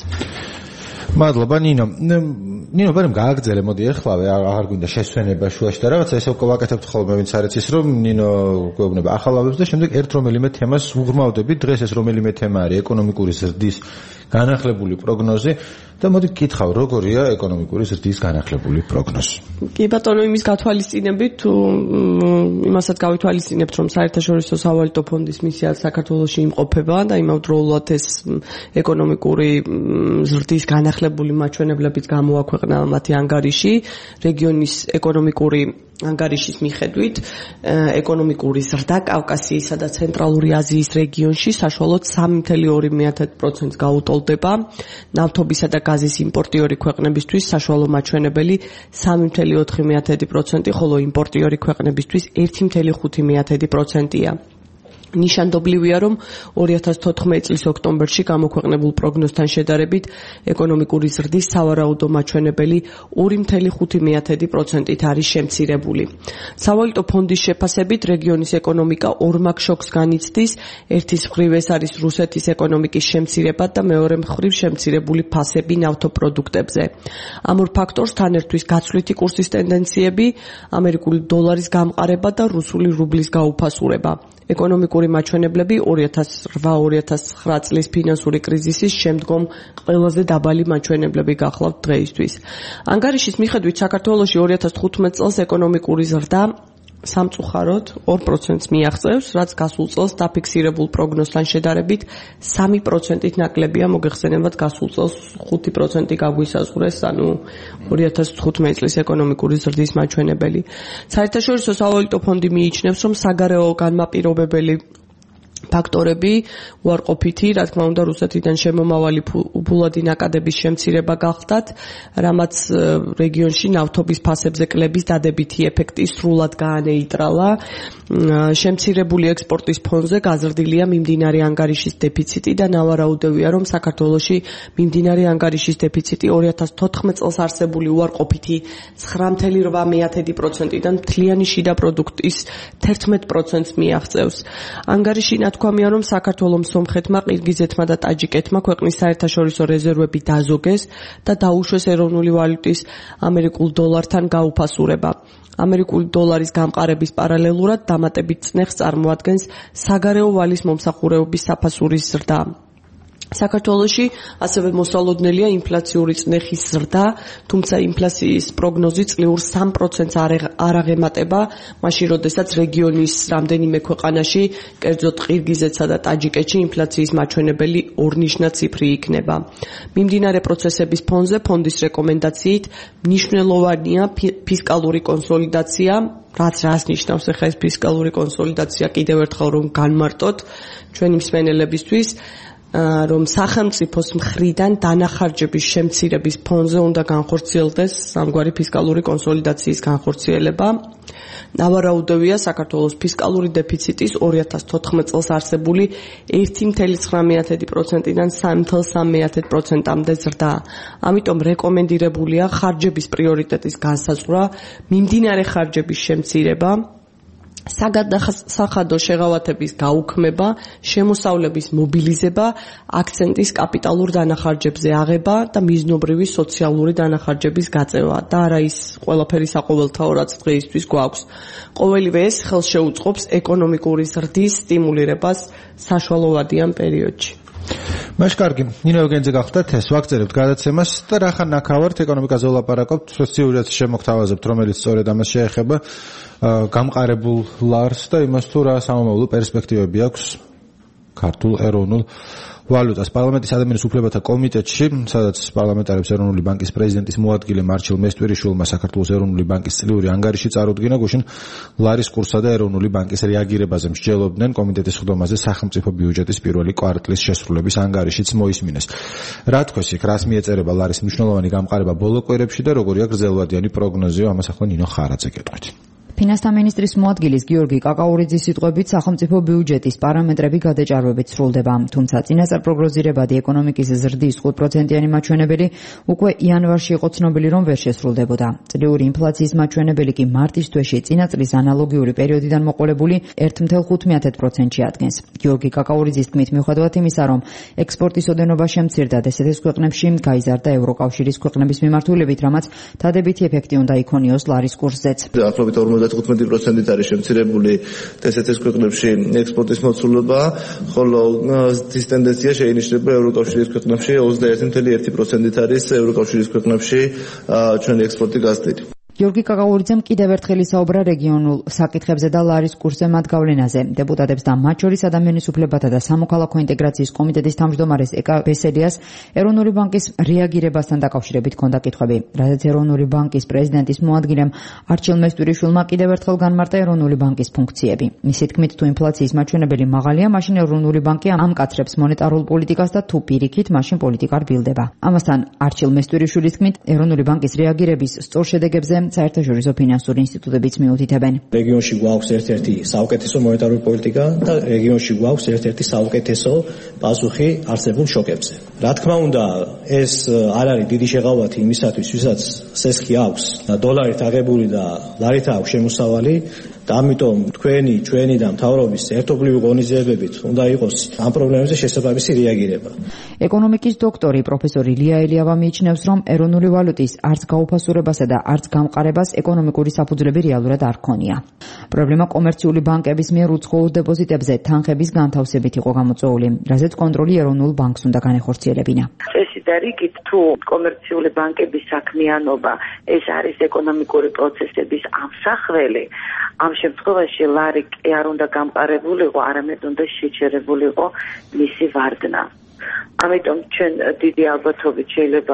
მადლობა ნინო. ნინო ბერემ გააგრძელე, მოდი ეხლავე, აღარ გვინდა შესვენება შუაში და რაღაცა ესე უკვე ვაკეთებთ ხოლმე, ვინც არ იცის, რომ ნინო გვეუბნება ახალავებს და შემდეგ ერთ რომელიმე თემას უღრმავდებით. დღეს ეს რომელიმე თემა არის ეკონომიკური ზრდის განახლებული პროგნოზი და მოდი გკითხავ, როგორია ეკონომიკური ზრდის განახლებული პროგნოზი. კი ბატონო, იმის გათვალისწინებით თუ იმასაც გავითვალისწინებთ, რომ საერთაშორისო სავალუტო ფონდის მისია საქართველოში იმყოფება და იმავდროულად ეს ეკონომიკური ზრდის განახლებული მაჩვენებლებით გამოაქვეყნა მათი ანგარიში, რეგიონის ეკონომიკური ანგარიშის მიხედვით ეკონომიკური ზრდა კავკასიისა და ცენტრალური აზიის რეგიონში საშუალოდ სამი წუთი ორი პროცენტს გაუტოლდება. ნავთობისა და გაზის იმპორტიორი ქვეყნებისთვის საშუალო მაჩვენებელი სამი წუთი ოთხი პროცენტი, ხოლო იმპორტიორი ქვეყნებისთვის ერთი წუთი ხუთი პროცენტია. ნიშანდობლივია, რომ ორი ათას თოთხმეტი წლის ოქტომბერში გამოქვეყნებულ პროგნოზთან შედარებით ეკონომიკური ზრდის სავარაუდო მაჩვენებელი ორი წუთი ხუთი პროცენტით არის შემცირებული. სავალუტო ფონდის შეფასებით რეგიონის ეკონომიკა ორმაგ შოკს განიცდის. ერთის მხრივ ეს არის რუსეთის ეკონომიკის შემცირება და მეორე მხრივ შემცირებული ფასები ნავთობპროდუქტებზე. ამ ორ ფაქტორს თან ერთვის გაცვლითი კურსის ტენდენციები, ამერიკული დოლარის გამყარება და რუსული რუბლის გაუფასურება. ეკონომიკური მაჩვენებლები ორი ათას რვა ორი ათას ცხრა წლის ფინანსური კრიზისის შემდგომ ყველაზე დაბალი მაჩვენებლები გახლავთ დღეისთვის. ანგარიშის მიხედვით საქართველოში ორი ათას თხუთმეტ წელს ეკონომიკური ზრდა სამწუხაროდ ორ პროცენტს მიაღწევს, რაც გასულ წელს დაფიქსირებულ პროგნოზთან შედარებით სამი პროცენტით ნაკლებია. მოგეხსენებათ, გასულ წელს ხუთი პროცენტი გაგვისაზღვრეს, ანუ ორი ათას თხუთმეტი წლის ეკონომიკური ზრდის მაჩვენებელი. საერთაშორისო სავალუტო ფონდი მიიჩნევს, რომ საგარეო განმაპირობებელი ფაქტორები უარყოფითი, რა თქმა უნდა, რუსეთიდან შემომავალი ფულადი ნაკადების შემცირება გახდათ, რამაც რეგიონში ნავთობის ფასებზე კლების დადებითი ეფექტი სრულად გაანეიტრალა. შემცირებული ექსპორტის ფონზე გაზრდილია მიმდინარე ანგარიშის დეფიციტი და ნავარაუდევია, რომ საქართველოში მიმდინარე ანგარიშის დეფიციტი ორი ათას თოთხმეტ წელს არსებული უარყოფითი ცხრა წუთი რვა პროცენტიდან მთლიანი შიდა პროდუქტის თერთმეტ პროცენტს მიაღწევს. ანგარიში ნათქვამია, რომ საქართველოს სომხეთმა, ყირგიზეთმა და ტაჯიკეთმა ქვეყნის საერთაშორისო რეზერვები დაზოგეს და დაუშვეს ეროვნული ვალუტის ამერიკულ დოლართან გაუფასურება. ამერიკული დოლარის გამყარების პარალელურად დამატებით წნეხს წარმოადგენს საგარეო ვალის მომსახურებების საფასურის ზრდა. საქართველოში ასევე მოსალოდნელია ინფლაციური წნეხის ზრდა, თუმცა ინფლაციის პროგნოზი წლიურ სამ პროცენტს არ აღემატება, მაშინ როდესაც რეგიონის რამდენიმე ქვეყანაში, კერძოდ ყირგიზეთსა და ტაჯიკეთში ინფლაციის მაჩვენებელი ორნიშნა ციფრი იქნება. მიმდინარე პროცესების ფონზე ფონდის რეკომენდაციით მნიშვნელოვანია ფისკალური კონსოლიდაცია, რაც რას ნიშნავს ახლა ეს ფისკალური კონსოლიდაცია, კიდევ ერთხელ რომ განმარტოთ ჩვენი მსმენელებისთვის. რომ სახელმწიფოს მხრიდან დანახარჯების შემცირების ფონზე უნდა განხორციელდეს სამგვარი ფისკალური კონსოლიდაციის განხორციელება. ნავარაუდევია საქართველოს ფისკალური დეფიციტის ორი ათას თოთხმეტ წელს არსებული ერთი წუთი ცხრამეტი პროცენტიდან სამი წუთი სამი პროცენტამდე ზრდა. ამიტომ რეკომენდირებულია ხარჯების პრიორიტეტის განსაზღვრა, მიმდინარე ხარჯების შემცირება, საგადახადო შეღავათების გაუქმება, შემოსავლების მობილიზება, აქცენტის კაპიტალურ დანახარჯებზე აღება და მიზნობრივი სოციალური დანახარჯების გაწევა და არა ის ყველაფერი საყოველთაო რაც დღეისთვის გვაქვს. ყოველივე ეს ხელს შეუწყობს ეკონომიკური ზრდის სტიმულირებას საშუალოვადიან პერიოდში. მაშ კარგი, ნინო ეუგენიძე გახდათ, ეს ვაგრძელებთ გადაცემას და რახან ნახავართ ეკონომიკაზე ვლაპარაკობთ, სიუჟეტს შემოგთავაზებთ, რომელიც სწორედ ამას შეეხება გამყარებულ ლარს და იმას თუ რა სამომავლო პერსპექტივები აქვს ქართულ ეროვნულ ვალუტას. პარლამენტის ადამიანის უფლებათა კომიტეტში, სადაც პარლამენტარებს ეროვნული ბანკის პრეზიდენტის მოადგილე მარჩილ მესტვირიშვილმა საქართველოს ეროვნული ბანკის წლიური ანგარიში წარუდგინა, გუშინ ლარის კურსსა და ეროვნული ბანკის რეაგირებაზე მსჯელობდნენ. კომიტეტის ხდომაზე სახელმწიფო ბიუჯეტის პირველი კვარტლის შესრულების ანგარიშიც მოისმინეს. რა თქვეს იქ, რას მიეწერება ლარის მნიშვნელოვანი გამყარება ბოლო კვირებში და როგორია გრძელვადიანი პროგნოზი, ამას ახლა ნინო ხარაძე გეტყვით. ფინანსთა მინისტრის მოადგილის გიორგი კაკაურიძის სიტყვებით სახელმწიფო ბიუჯეტის პარამეტრები გადაჭარბებით სრულდება, თუმცა წინასწარ პროგნოზირებადი ეკონომიკის ზრდის ხუთ პროცენტიანი მაჩვენებელი უკვე იანვარში იყო ცნობილი, რომ ვერ შესრულდებოდა. წლიური ინფლაციის მაჩვენებელი კი მარტის თვეში წინა წლის ანალოგიური პერიოდიდან მოყოლებული ერთი წუთი ხუთი პროცენტში ადგენს. გიორგი კაკაურიძის თქმით, მიუხედავად იმისა, რომ ექსპორტის ოდენობა შემცირდა დსთ-ის ქვეყნებში, გაიზარდა ევროკავშირის ქვეყნების მიმართულებით, რამაც დადებითი ეფექტი უნდა იქონიოს ლარის კურსზეც. თხუთმეტი პროცენტით არის შემცირებული დსთ-ის ქვეყნებში ექსპორტის მოცულობა, ხოლო ის ტენდენცია შეინიშნება ევროკავშირის ქვეყნებში ოცდაერთი წუთი ერთი პროცენტით არის ევროკავშირის ქვეყნებში ჩვენი ექსპორტი გაზრდილი. გიორგი კაკაურიძემ კიდევ ერთხელ ისაუბრა რეგიონულ საკითხებზე და ლარის კურსზე მათ გავლენაზე. დეპუტატებს და მათ შორის ადამიანის უფლებათა და სამოქალაქო ინტეგრაციის კომიტეტის თავმჯდომარეს ეკა ბესელიას ეროვნული ბანკის რეაგირებასთან დაკავშირებით ჰქონდა კითხვები. რადგან ეროვნული ბანკის პრეზიდენტის მოადგილემ არჩილ მესტვირიშვილმა კიდევ ერთხელ განმარტა ეროვნული ბანკის ფუნქციები. მისი თქმით, თუ ინფლაციის მაჩვენებელი მაღალია, მაშინ ეროვნული ბანკი ამკაცრებს მონეტარულ პოლიტიკას და თუ პირიქით, მაშინ პოლიტიკა რბილდება. ამასთან არჩილ მესტვირიშვილის თქმით, ეროვნული ბანკის რეაგირების სწორ შედეგებზე საერთაშორისო ფინანსური ინსტიტუტებიც მიუთითებენ. რეგიონში გვაქვს ერთ-ერთი საუკეთესო მონეტარული პოლიტიკა და რეგიონში გვაქვს ერთ-ერთი საუკეთესო პასუხი არსებულ შოკებზე. რა თქმა უნდა, ეს არ არის დიდი შეღავათი იმისათვის, ვისაც სესხი აქვს დოლარით აღებული და ლარით აქვს შემოსავალი. და ამიტომ თქვენი, ჩვენი და მთავრობის ერთობლივი ღონისძიებებით უნდა იყოს ამ პრობლემებზე შესაბამისი რეაგირება. ეკონომიკის დოქტორი პროფესორი ლია ელიავა მიიჩნევს, რომ ეროვნული ვალუტის არც გაუფასურებასა და არც გამყარებას ეკონომიკური საფუძვლები რეალურად არ ქონია. პრობლემა კომერციული ბანკების მიერ უცხოურ დეპოზიტებზე თანხების განთავსებით იყო გამოწვეული, რაზეც კონტროლი ეროვნულ ბანკს უნდა განეხორციელებინა. წესი და რიგით თუ კომერციული ბანკების საქმიანობა ეს არის ეკონომიკური პროცესების ამსახველი, ამ შემთხვევაში ლარი კი არ უნდა გამყარებულიყო, არამედ უნდა შეჩერებულიყო მისი ვარდნა. ამიტომ ჩვენ დიდი ალბათობით შეიძლება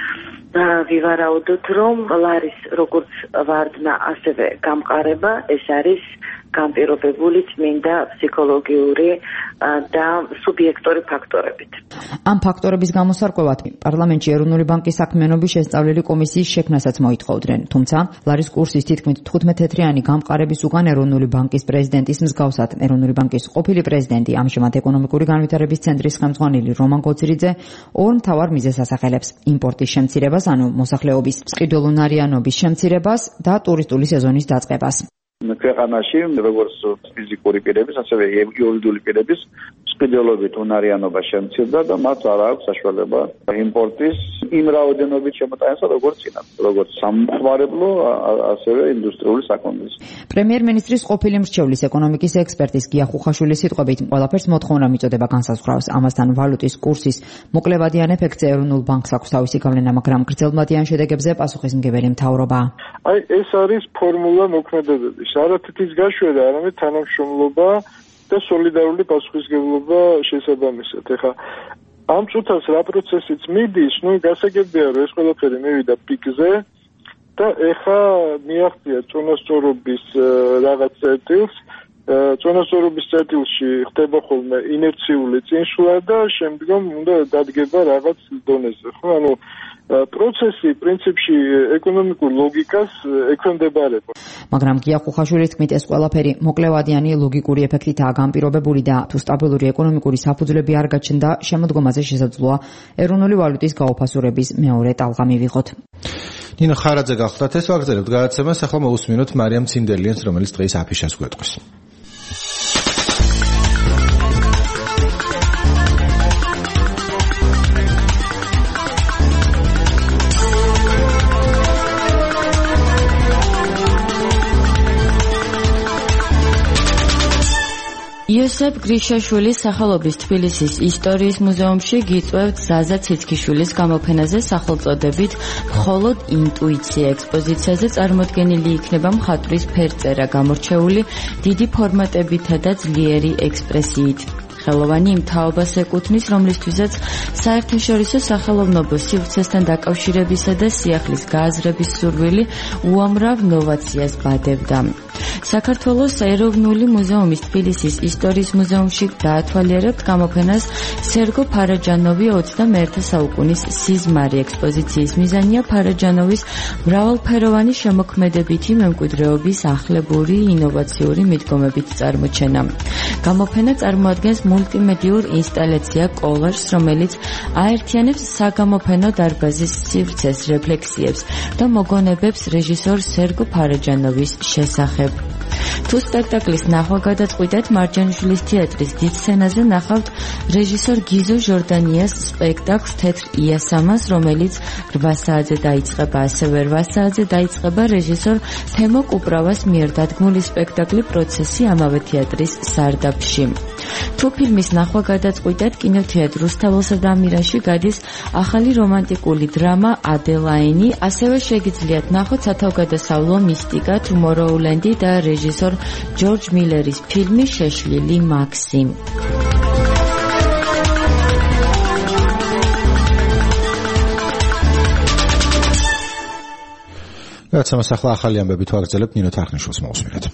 ვივარაუდოთ, რომ ლარის როგორც ვარდნა, ასევე გამყარება ეს არის განპირობებული წმინდა ფსიქოლოგიური და სუბიექტური ფაქტორებით. ამ ფაქტორების გამოსარკვევად პარლამენტში ეროვნული ბანკის საქმიანობის შესწავლილი კომისიის შექმნასაც მოითხოვდნენ, თუმცა ლარის კურსის თითქმით თხუთმეტ-თეთრიანი გამყარების უკან ეროვნული ბანკის პრეზიდენტის მსგავსად ეროვნული ბანკის ყოფილი პრეზიდენტი, ამჟამად ეკონომიკური განვითარების ცენტრის ხელმძღვანელი რომან კოცირიძე ორ მთავარ მიზეზს ასახელებს: იმპორტის შემცირებას, ანუ მოსახლეობის მსყიდველუნარიანობის შემცირებას და ტურისტული სეზონის დაწყებას. ქვეყანაში როგორც ფიზიკური პირების, ასევე იურიდიული პირების მსყიდველობით უნარიანობა შემცირდა და მათ არ აქვს საშუალება იმპორტის იმ რაოდენობით შემოტანისა, როგორც წინათ, როგორც სამხმარებლო, ასევე ინდუსტრიული საქმის. პრემიერ-მინისტრის ყოფილი მრჩევლის ეკონომიკის ექსპერტის გია ხუხაშვილის სიტყვებით, ყველაფერს მოთხოვნა მიწოდება განსაზღვრავს. ამასთან ვალუტის კურსის მოკლევადიან ეფექტზე ეროვნულ ბანკს აქვს თავისი გავლენა, მაგრამ გრძელვადიან შედეგებზე პასუხისმგებელი მთავრობა. აი ეს არის ფორმულა მოქმედებების. არა თითის გაშვება, არამედ თანამშრომლობა და სოლიდარული პასუხისმგებლობა შესაბამისად. ეხლა ამ წუთას რა პროცესიც მიდის, ну გასაგებია რომ ეს ყველაფერი მივიდა პიკზე და ეხლა მიაღწია წონასწორობის რაღაც წერტილს, წონასწორობის წერტილში ხდება ხოლმე ინერციული წინსვლა და შემდგომ უნდა დადგება რაღაც დონეზე, ხო? ანუ პროცესი პრინციპში ეკონომიკურ ლოგიკას ექვემდებარება. მაგრამ გიახუხაშვილის თქმით, ეს ყველაფერი მოკლევადიანი ლოგიკური ეფექტითაა განპირობებული და თუ სტაბილური ეკონომიკური საფუძვლები არ გაჩნდა, შემოდგომაზე შესაძლოა ეროვნული ვალუტის გაუფასურების მეორე ტალღა მივიღოთ. ნინო ხარაძე გახლდათ ეს ვაგრძელებთ გადაცემას, ახლა მოусმინოთ მარიამ ცინდელიანს, რომელიც დღეს აფიშას გვეტყვის. იოსებ გრიშაშვილის სახელობის თბილისის ისტორიის მუზეუმში გიწევთ ზაზა ციცქიშვილის გამოფენაზე სახელწოდებით მხოლოდ ინტუიცია ექსპოზიციაზე წარმოდგენილი იქნება მხატვრის ფერწერა გამორჩეული დიდი ფორმატებითა და ძლიერი ექსპრესიით. ხელოვანი იმ თაობას ეკუთვნის, რომლისთვისაც საერთაშორისო სახელოვნებო სივრცესთან დაკავშირებისა და სიახლის გააზრების სურვილი უამრავ ნოვაციას ბადებდა. საქართველოს ეროვნული მუზეუმის თბილისის ისტორიის მუზეუმში დაათვალიერებთ გამოფენას სერგო ფარაჯანოვი ოცდამეერთე საუკუნის სიზმარი ექსპოზიციის მიზანია ფარაჯანოვის მრავალფეროვანი შემოქმედებითი მემკვიდრეობის ახლებური ინოვაციური მიდგომებით წარმოჩენა. გამოფენა წარმოადგენს მულტიმედიურ ინსტალაცია კოლაჟს, რომელიც აერთიანებს საგამოფენო დარბაზის სივრცეს, რეფლექსიებს და მოგონებებს რეჟისორ სერგო ფარაჯანოვის შესახებ. თუ სპექტაკლის ნახვა გადაწყვიტეთ, მარჯანიშვილის თეატრის დიდ სცენაზე ნახავთ რეჟისორ გიზო ჟორდანიას სპექტაკლს თეთრ იასამას, რომელიც რვა საათზე დაიწყება, ასევე რვა საათზე დაიწყება რეჟისორ თემო კუპრავას მიერ დადგმული სპექტაკლი პროცესი ამავე თეატრის სარდაფში. თუ ფილმის ნახვა გადაწყვიტეთ, კინოთეატრ რუსთაველსა და ამირანში გადის ახალი რომანტიკული დრამა ადელაინი, ასევე შეგიძლიათ ნახოთ სათავგადასავლო მისტიკა, თუმოროულენდი და რეჟისორ ჯორჯ მილერის ფილმი შეშლილი მაქსი. გადაცემას ახლა ახალი ამბებით ვაგრძელებთ, ნინო თარხნიშვილს მოусმინეთ.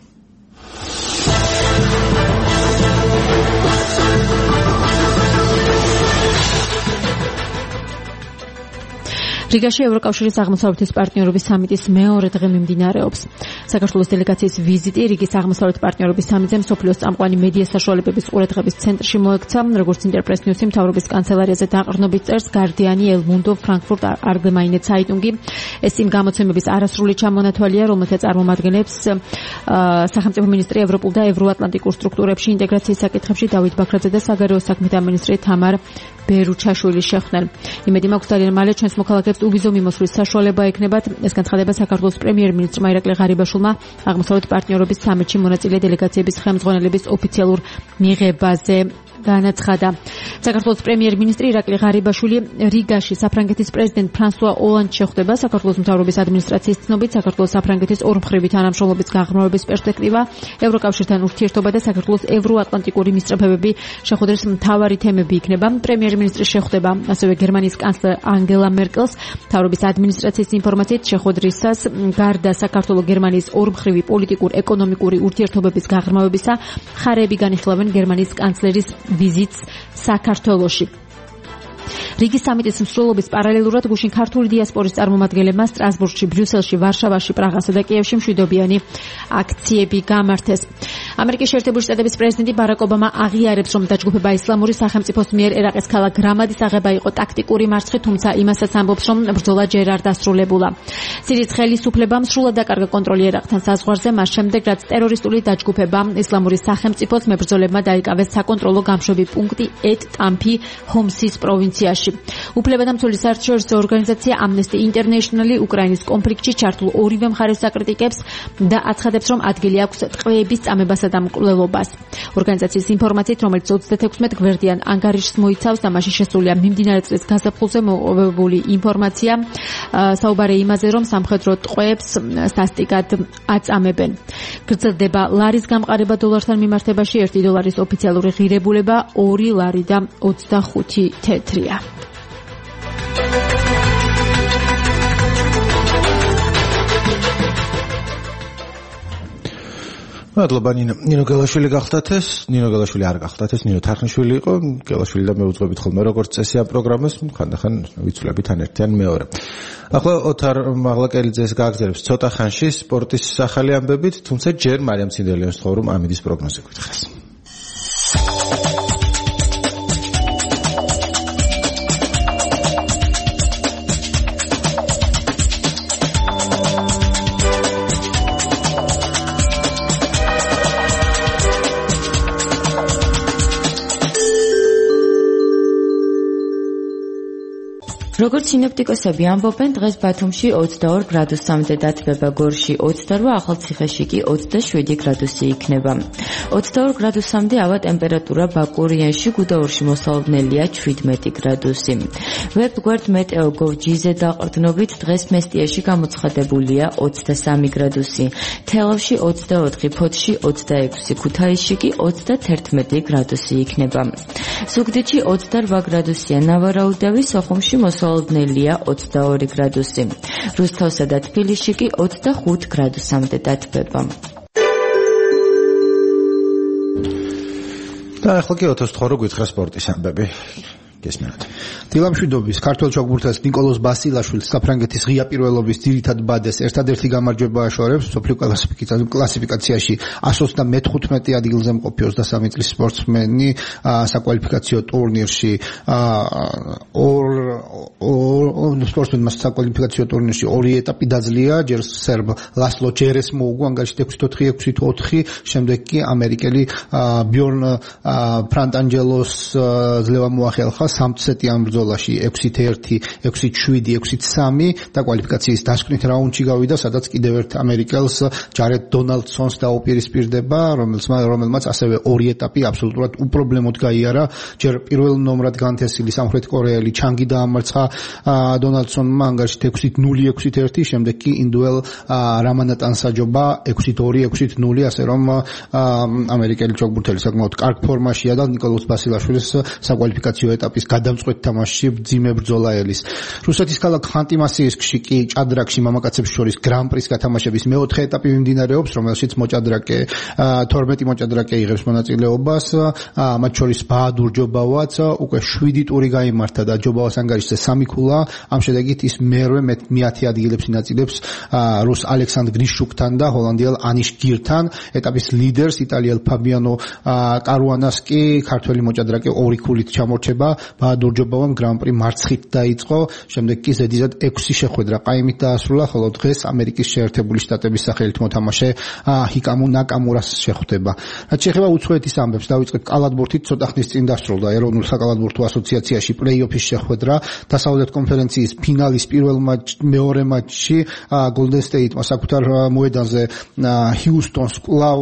რიგაში ევროკავშირის აღმოსავლეთის პარტნიორობის სამიტის მეორე დღე მიმდინარეობს. საქართველოს დელეგაციის ვიზიტი რიგის აღმოსავლეთ პარტნიორობის სამიტზე მსოფლიოს წამყვანი მედია საშუალებების ყურადღების ცენტრში მოექცა, როგორც ინტერპრეს ნიუსი მთავრობის კანცელარიაზე დაყრდნობით წერს გარდიანი, ელ მუნდო, ფრანკფურტ არგემაინე ცაიტუნგი. ეს იმ გამოცემების არასრული ჩამონათვალია, რომელთა წარმომადგენლებს სახელმწიფო მინისტრი ევროპულ და ევროატლანტიკურ სტრუქტურებში ინტეგრაციის საკითხებში დავით ბაქრაძე და საგარეო საქმეთა მინისტრი თამარ ბერუჩაშვილი შეხვდნენ. იმედი მაქვს, ძალიან მალე ჩვენს მოქალაქეებს უბიზო მიმოსვლის საშუალება ექნებათ. ეს განცხადება საქართველოს პრემიერ-მინისტრმა ირაკლი ღარიბაშვილმა აღმოსავლეთ პარტნიორობის სამიტში მონაწილე დელეგაციების ხელმძღვანელების ოფიციალურ მიღებაზე განაცხადა. საქართველოს პრემიერ-მინისტრი ირაკლი ღარიბაშვილი რიგაში საფრანგეთის პრეზიდენტ ფრანსუა ოლანდს შეხვდება. საქართველოს მთავრობის ადმინისტრაციის ცნობით, საქართველოს საფრანგეთის ორმხრივი თანამშრომლობის გაღრმავების პერსპექტივა, ევროკავშირთან ურთიერთობა და საქართველოს ევროატლანტიკური მისწრაფებები შეხვედრის მთავარი თემები იქნება. პრემიერ-მინისტრის შეხვდება ასევე გერმანიის კანცლერ ანგელა მერკელს. მთავრობის ადმინისტრაციის ინფორმაციით, შეხვედრისას გარდა საქართველოს-გერმანიის ორმხრივი პოლიტიკურ ეკონომიკური ურთიერთობების გაღრმავებისა, მხარეები განიხილავენ გერმანიის კანცლერის ვიზიტს საქართველოში. რიგის სამიტის მსვლელობის პარალელურად გუშინ ქართული დიასპორის წარმომადგენლებმა სტრასბურგში, ბრიუსელში, ვარშავაში, პრაღასა და კიევში მშვიდობიანი აქციები გამართეს. ამერიკის შეერთებული შტატების პრეზიდენტი ბარაკ ობამა აღიარებს, რომ დაჯგუფება ისლამური სახელმწიფოს მიერ ერაყის ქალაქ გრამადის აღება იყო ტაქტიკური მარცხი, თუმცა იმასაც ამბობს, რომ ბრძოლა ჯერ არ დასრულებულა. სირიის ხელისუფლებამ სრულად დაკარგა კონტროლი ერაყთან საზღვარზე, მას შემდეგ, რაც ტერორისტული დაჯგუფება ისლამური სახელმწიფოს მებრძოლებმა დაიკავეს საკონტროლო გამშვები პუნქტი ეთ-ტამფი ჰომსის პროვინციაში. უფლებადამცველი საერთაშორისო ორგანიზაცია ამნესტი ინტერნეიშნალი უკრაინის კონფლიქტში ჩართულ ორივე მხარეს აკრიტიკებს და აცხადებს, რომ ადგილი აქვს ტყვეების წამებასა და მკვლელობას. ორგანიზაციის ინფორმაციით, რომელიც ოცდათექვსმეტ გვერდიან ანგარიშს მოიცავს და მასში შესულია მიმდინარე წლის გაზაფხულზე მოპოვებული ინფორმაცია, საუბარი იმაზე, რომ სამხედრო ტყვეებს სასტიკად აწამებენ. გრძელდება ლარის გამყარება დოლართან მიმართებაში, ერთი დოლარის ოფიციალური ღირებულება ორი ლარი და ოცდახუთი თეთრია. მადლობა ნინო. ნინო გელაშვილი გახდათ ეს, ნინო გელაშვილი არ გახდათ ეს, ნინო თარხნიშვილი იყო, გელაშვილი და მე უძღვებით ხოლმე როგორც წესი ამ პროგრამას, ხანდახან ვიცვლებით ან ერთი ან მეორე. ახლა ოთარ მაღლაკელიძეს გააგზავნებს ცოტა ხანში სპორტის ახალი ამბებით, თუმცა ჯერ მარიამ ცინდელიანს თხოვ რომ ამიდის პროგნოზი გითხრას. როგორც სინოპტიკოსები ამბობენ, დღეს ბათუმში ოცდაორ გრადუსამდე დათბება, გორში ოცდარვა, ახალციხეში კი ოცდაშვიდი გრადუსი იქნება. ოცდაორ გრადუსამდე ავა ტემპერატურა ბაკურიანში, გუდაურში მოსალოდნელია შვიდმეტი გრადუსი. ვებგვერდ მეტეოგოვ.gz დაყრდნობით დღეს მესტიაში გამოცხადებულია ოცდასამი გრადუსი, თელავში ოცდაოთხი, ფოთში ოცდაექვსი, ქუთაისში კი ოცდათერთმეტი გრადუსი იქნება. ზუგდიდში ოცდარვა გრადუსია, ნავარაუდევი, სოხუმში მოსალოდნელია ოცდაორი გრადუსი. რუსთავსა და თბილისში კი ოცდახუთ გრადუსამდე დათბება. და ახლა კი ოთოს თხოვრო გითხრა სპორტის ამბები. გესმენთ. დილამშვიდობის ქართველ ჩოგბურთელს ნიკოლოზ ბასილაშვილს საფრანგეთის ღია პირველობის ძირითად ბადეს ერთადერთი გამარჯვება აშორებს მსოფლიო კლასიფიკაციაში εκατს ოცდამეთხუთმეტე ადგილზე მყოფი ოცდასამი წლის სპორტსმენი საკვალიფიკაციო ტურნირში ორ სპორტსმენმა საკვალიფიკაციო ტურნირში ორი ეტაპი დაძლია, ჯერ სერბ ლასლო ჯერეს მოუგო ანგარიშით ექვსი ოთხი ექვსი ოთხი, შემდეგ კი ამერიკელი ბიორნ ფრანტანჯელოს ძლევა მოახერხა სამ სეტი ამ ბრძოლაში ექვსი ერთი, ექვსი შვიდი, ექვსი სამი და კვალიფიკაციის დასკვნით რაუნდში გავიდა, სადაც კიდევ ერთ ამერიკელს ჯარედ დონალდსონს დაუპირისპირდება, რომელმაც ასევე ორი ეტაპი აბსოლუტურად უპრობლემოდ გაიარა. ჯერ პირველ ნომრად განთესილი სამხრეთ კორეელი ჩანგი დაამარცხა დონალდსონმა ანგარიშით ექვსი ნული, ექვსი ერთი, შემდეგ კი ინდუელ რამანატანს აჯობა ექვსი ორი, ექვსი ნული, ასე რომ ამერიკელი ჩოგბურთელი საკმაოდ კარგ ფორმაშია და ნიკოლოზ ბასილაშვილის საკვალიფიკაციო ეტაპის გადამწყვეტ თამაშში ძიმე ბრძოლა ელის. რუსეთის ქალაქ ხანტი-მანსიისკში კი ჭადრაკში მამაკაცებს შორის გრან-პრის გათამაშების მეოთხე ეტაპი მიმდინარეობს, რომელშიც მოჭადრაკე თორმეტი მოჭადრაკე იღებს მონაწილეობას, მათ შორის ბაადურ ჯობავაც უკვე შვიდი ტური გაიმართა და ჯობავას ანგარიშზე სამი ქულა, ამ შედეგით ის მერვე მეათე ადგილებს ინაწილებს რუს ალექსანდრ გრიშუკთან და ჰოლანდიელ ანიშ გირთან. ეტაპის ლიდერს იტალიელ ფაბიანო კარუანას კი ქართველი მოჭადრაკე ორი ქულით ჩამორჩება. ბაადურ ჯობავამ გრან-პრი მარცხით დაიწყო, შემდეგ კი ზედიზად ექვსი შეხვედრა ყაიმით დაასრულა, ხოლო დღეს ამერიკის შეერთებული შტატების სახელით მოთამაშე ჰიკამუ ნაკამურას შეხვდება. რაც შეეხება უცხოეთის ამბებს, დავიწყეთ კალათბურთით, ცოტა ხნის წინ დასრულდა ეროვნულ საკალათბურთო ასოციაციაში პლეი-ოფის შეხვედრა, დასავლეთ კონფერენციის ფინალის პირველ მატჩ მეორე მატჩში გოლდენ სტეიტმა საკუთარ მოედანზე ჰიუსტონს კვლავ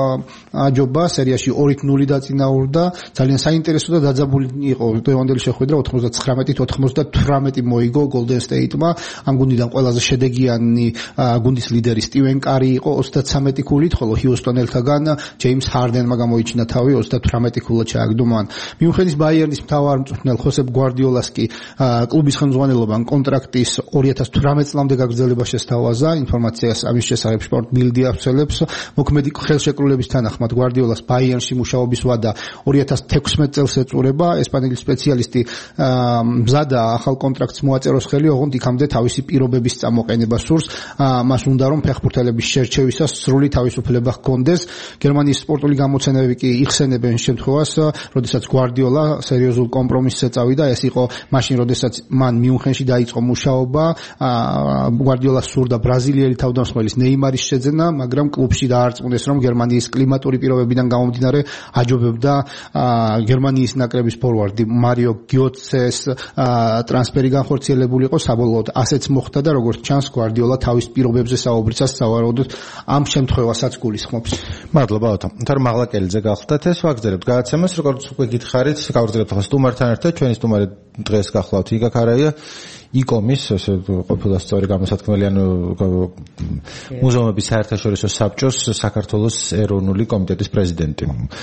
აჯობა, სერიაში ორი ნული დაწინაურდა, ძალიან საინტერესო და დაძაბული იყო დღევანდელი შეხვედრა, ოცდათხრამეტით ოცდათვრამეტი მოიგო გოლდენ სტეიტმა. ამ გუნდიდან ყველაზე შედეგიანი გუნდის ლიდერი სტივენ კარი იყო ოცდაცამეტი ქულით, ხოლო ჰიუსტონელთაგან ჯეიმს ჰარდენმა გამოიჩინა თავი ოცდათვრამეტი ქულა ჩააგდო მან. მიუხედავად ბაიერნის მთავარ მწვრთნელ ხოსებ გვარდიოლას კი კლუბის ხელმძღვანელობამ კონტრაქტის ორი ათას თვრამეტ წლამდე გაგრძელება შესთავაზა. ინფორმაციას ამის შესახებ სპორტ ბილდი აღწელებს. მოქმედი ხელშეკრულების თანახმად გვარდიოლას ბაიერნში მუშაობის ვადა ორი ათას თექვსმეტ წელს ეწურება. ესპანელი სპეციალისტი მზადა ახალ კონტრაქტს მოაწეროს ხელი, ოღონდ იქამდე თავისი პირობების წამოყენება სურს. მას უნდა რომ ფეხბურთელების შერჩევისას სრული თავისუფლება ჰქონდეს. გერმანიის სპორტული გამოცანები კი იხსენებენ შემთხვევას, როდესაც გვარდიოლა სერიოზულ კომპრომისს ეწავიდა. ეს იყო მაშინ, როდესაც მან მიუნხენში დაიწყო მუშაობა. გვარდიოლას სურდა ბრაზილიელი თავდამსხმელის ნეიმარის შეძენა, მაგრამ კლუბში დაარწმუნეს, რომ გერმანიის კლიმატური პირობებიდან გამომდინარე აჯობებდა გერმანიის ნაკრების ფორვარდი მარიო გიოცეს ტრანსფერი განხორციელებული იყო, საბოლოოდ ასეც მოხდა და როგორც ჩანს გვარდიოლა თავის პირობებზე საუბრისას სავარაუდოდ ამ შემთხვევასაც გულისხმობს. მადლობა ოთო. თორემ მაღლაკელიძე გახლდათ ეს ვაგრძელებთ გადაცემას, როგორც უკვე გითხარით, გავაგრძელებთ ახლა სტუმართან ერთად, ჩვენი სტუმარი დღეს გახლავთ იგა ქარაია, იკომის, ესე ყოფილა სწორი გამოსათქმელი, ანუ მუზეუმების საერთაშორისო საბჭოს საქართველოს ეროვნული კომიტეტის პრეზიდენტი.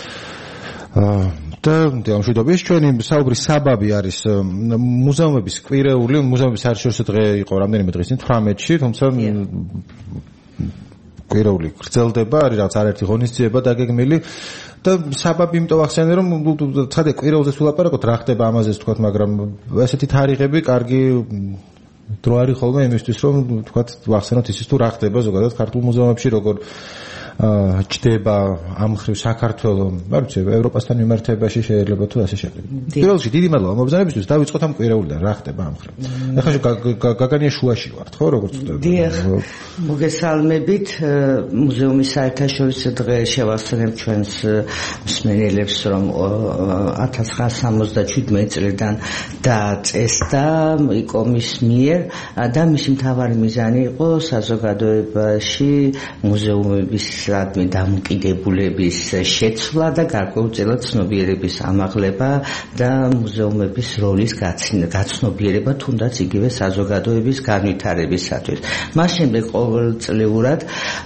და ამშვიდობის ჩვენი საუბრის საბაბი არის მუზეუმების კვირეული, მუზეუმების საერთაშორისო დღე იყო რამდენიმე დღის წინ თვრამეტში, თუმცა კვირეული გრძელდება, არის რაღაც არაერთი ღონისძიება დაგეგმილი და საბაბი იმიტომ ახსენე რომ ცხადე კვირეულზე ვილაპარაკოთ რა ხდება ამაზე თქვათ, მაგრამ ესეთი თარიღები კარგი დრო არის ხოლმე იმისთვის რომ თქვათ ვახსენოთ ისიც თუ რა ხდება ზოგადად ქართულ მუზეუმებში, როგორ ჭდება ამ ხრივ საქართველოს, არ ვიცი, ევროპასთან მიმართებაში შეიძლება თუ ასე შეგვიძლია. პირველში დიდი მადლობა მობრძანებისთვის, დავიწყოთ ამ კვირეულიდან, რა ხდება ამ ხრივ. ახლა გაგანია შუაში ვართ, ხო, როგორც ვთქვი. დიახ, მოგესალმებით, მუზეუმის საერთაშორისო დღე შევახსენებ ჩვენს მსმენელებს, რომ ათას ცხრაასა სამოცდაშვიდმეტი წლიდან დააწესდა იკომის მიერ და მისი მთავარი მიზანი იყო საზოგადოებაში მუზეუმების სადმე დამოკიდებულების შეცვლა და გარკვეულწილად ცნობიერების ამაღლება და მუზეუმების როლის გაცნობიერება თუნდაც იგივე საზოგადოების განვითარებისათვის. მას შემდეგ ყოველწლიურად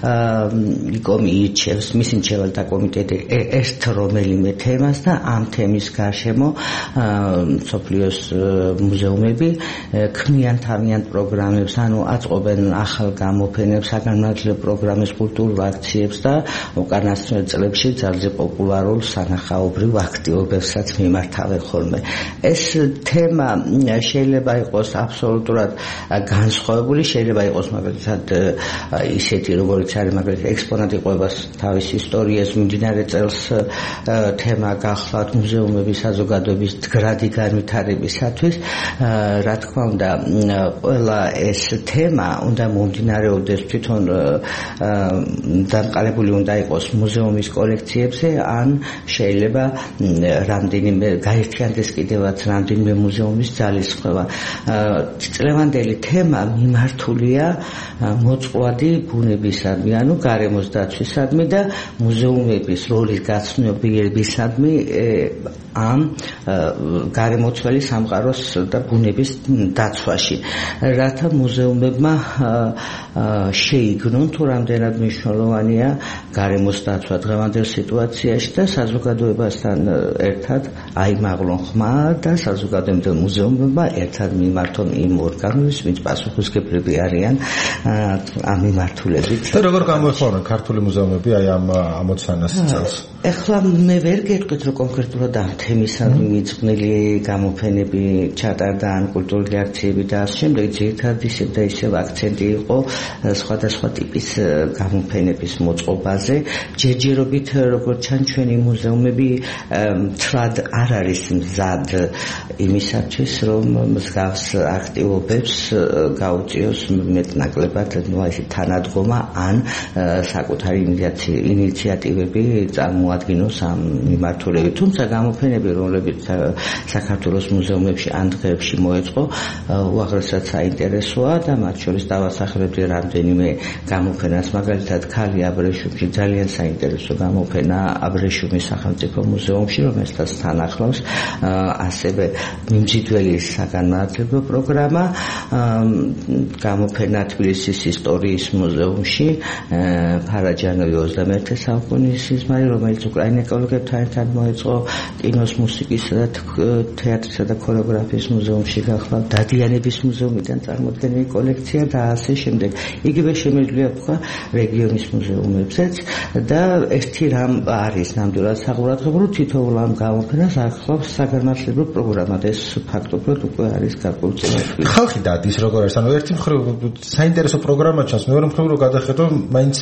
იკომი ირჩევს მისი მრჩეველთა კომიტეტი ერთ რომელიმე თემას და ამ თემის გარშემო მსოფლიოს მუზეუმები ქმნიან თავიანთ პროგრამებს, ანუ აწყობენ ახალ გამოფენებს, საგანმანათლებლო პროგრამებს, კულტურულ აქციებს და უკანასკნელ წლებში ძალზე პოპულარულ სანახაობრივ აქტივობებსაც მიმართავენ ხოლმე. ეს თემა შეიძლება იყოს აბსოლუტურად განსხვავებული, შეიძლება იყოს მაგალითად ისეთი როგორც არის მაგალითად ექსპონატი ყვებას თავის ისტორიას მიმდინარე წელს თემა გახლავთ მუზეუმების საზოგადოების მდგრადი განვითარებისათვის. რა თქმა უნდა, ყველა ეს თემა უნდა მომდინარეობდეს თვითონ დამყარებული უნდა იყოს მუზეუმის კოლექციებზე, ან შეიძლება რამდენიმე გაერთიანდეს კიდევაც რამდენიმე მუზეუმის ძალისხმევა. წლევანდელი თემა მიმართულია მოწყვლადი ბუნებისადმი, ანუ გარემოს დაცვისადმი და მუზეუმების როლის გაცნობიერებისადმი ამ გარემოცველი სამყაროს და ბუნების დაცვაში, რათა მუზეუმებმა შეიგნონ თუ რამდენად მნიშვნელოვანია გარემოს დაცვა დღევანდელ სიტუაციაში და საზოგადოებასთან ერთად აიმაღლონ ხმა და საზოგადოებრივ მუზეუმებმა ერთად მიმართონ იმ ორგანოებს, ვინც პასუხისმგებლები არიან ამ მიმართულებით. და როგორ გამოიხმარებენ ქართული მუზეუმები აი ამ ამოცანას წელს? ეხლა მე ვერ გეტყვით, რომ კონკრეტულად ამ თემისადმი მიძღვნილი გამოფენები ჩატარდა ან კულტურული აქციები და ამ შემდეგ ძირითადად ისევ და ისევ აქცენტი იყო სხვადასხვა ტიპის გამოფენების მოწყობაზე. ჯერჯერობით როგორც ჩან ჩვენი მუზეუმები თლად არ არის მზად იმისათვის, რომ მსგავს აქტივობებს გაუწიოს მეტნაკლებად ნუაში თანადგომა ან საკუთარი ინიციატივები წარმოადგინოს ამ მიმართულებით. თუმცა გამოფენები, რომლებიც საქართველოს მუზეუმებში ან დღეებში მოეწყო, უაღრესად საინტერესოა და მათ შორის დავასახელებდი რამდენიმე გამოფენას. მაგალითად, ქალი აბრეშუმში ძალიან საინტერესო გამოფენა აბრეშუმის სახელმწიფო მუზეუმში, რომელსაც თან ახლავს ასევე მიმზიდველი საგანმანათლებლო პროგრამა, გამოფენა თბილისის ისტორიის მუზეუმში, ფარაჯანოვი ოცდამეერთე საუკუნის სიზმარი, რომელიც უკრაინა ეკოლოგებთან ერთად მოეწყო, კინოს, მუსიკისა და თეატრისა და ქორეოგრაფიის მუზეუმში გახლავთ, დადიანების მუზეუმიდან წარმოდგენილი კოლექცია და ასე შემდეგ. იგივე შემიძლია თქვა რეგიონის მუზეუმებზეც და ერთი რამ არის ნამდვილად საყურადღებო, თითოეულ ამ გამოფენას ახლავს საგანმანათლებლო პროგრამა და ეს ფაქტობრივად უკვე არის გარკვეულწილად. ხალხი დადის როგორ არის, ანუ ერთი მხრივ საინტერესო პროგრამა ჩანს, მეორე მხრივ რო გადახედო, მაინც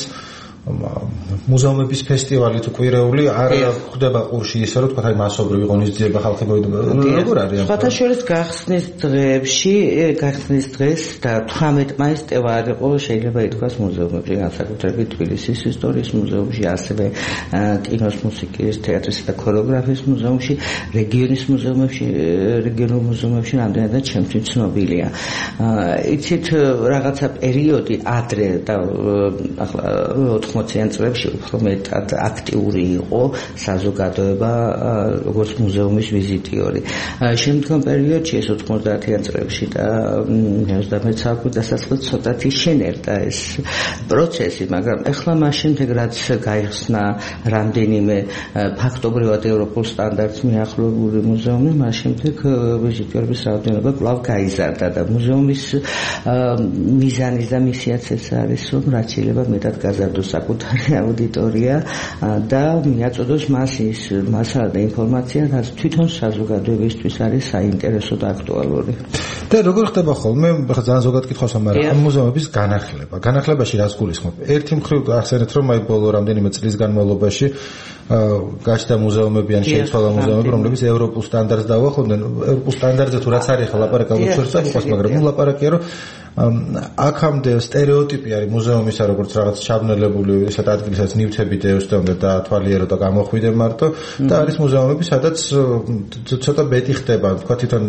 მუზეუმების ფესტივალი თუ კვირეული არ ხდება ყურში ისე რომ თქვა აი მასობრივი ღონისძიება ხალხი მოიდგება. როგორ არის? სხვათა შორის გახსნის დღეებში, გახსნის დღეს და თვრამეტ მაისს ტევარ იყო, შეიძლება ითქვას მუზეუმებში, განსაკუთრებით თბილისის ისტორიის მუზეუმში, ასევე კინოს, მუსიკის, თეატრისა და ქორეოგრაფიის მუზეუმში, რეგიონის მუზეუმებში, რეგიონულ მუზეუმებში რამდენადაც ჩემთვის ცნობილია. იცით, რაღაცა პერიოდი ადრე და ახლა ოთხ ოცდაათიან წლებში უფრო მეტად აქტიური იყო საზოგადოება როგორც მუზეუმის ვიზიტიორი. შემდგომ პერიოდში ეს ოცდაათიან წლებში და ოცდამეცე საუკუნის დასაწყისში ცოტათი შენერდა ეს პროცესი, მაგრამ ეხლა მას შემდეგ რაც გაიხსნა რამდენიმე ფაქტობრივად ევროპულ სტანდარტს მიახლოებული მუზეუმი, მას შემდეგ ვიზიტიორების რაოდენობა კვლავ გაიზარდა და მუზეუმის მიზანი და მისიაც ეს არის, რომ რაც შეიძლება მეტად გაზარდოს საკუთარი აუდიტორია და მიაწოდოს მას ის მასალა და ინფორმაცია, რაც თვითონ საზოგადოებისთვის არის საინტერესო და აქტუალური. და როგორ ხდება ხოლმე, ხა ძალიან ზოგად კითხავს, მაგრამ ამ მუზეუმების განახლება. განახლებაში რაც გულისხმობ. ერთი მხრივ ახსენეთ, რომ აი ბოლო რამდენიმე წლის განმავლობაში გაჩნდა მუზეუმები ან შეიცვალა მუზეუმები, რომლებიც ევროპულ სტანდარტს დაუახლოვდნენ. ევროპულ სტანდარტზე თუ რაც არის ხა ლაპარაკი ალბათ შეერწყავს, მაგრამ ნუ ლაპარაკია, რომ აქამდე სტერეოტიპი არის მუზეუმისა, როგორც რაღაც ჩაბნელებული ესეთ ადგილისაც ნივთები დაევსდომდა და ათვალიერო და გამოხვიდე მარტო და არის მუზეუმები, სადაც ცოტა ბეტი ხდება, თქვა თვითონ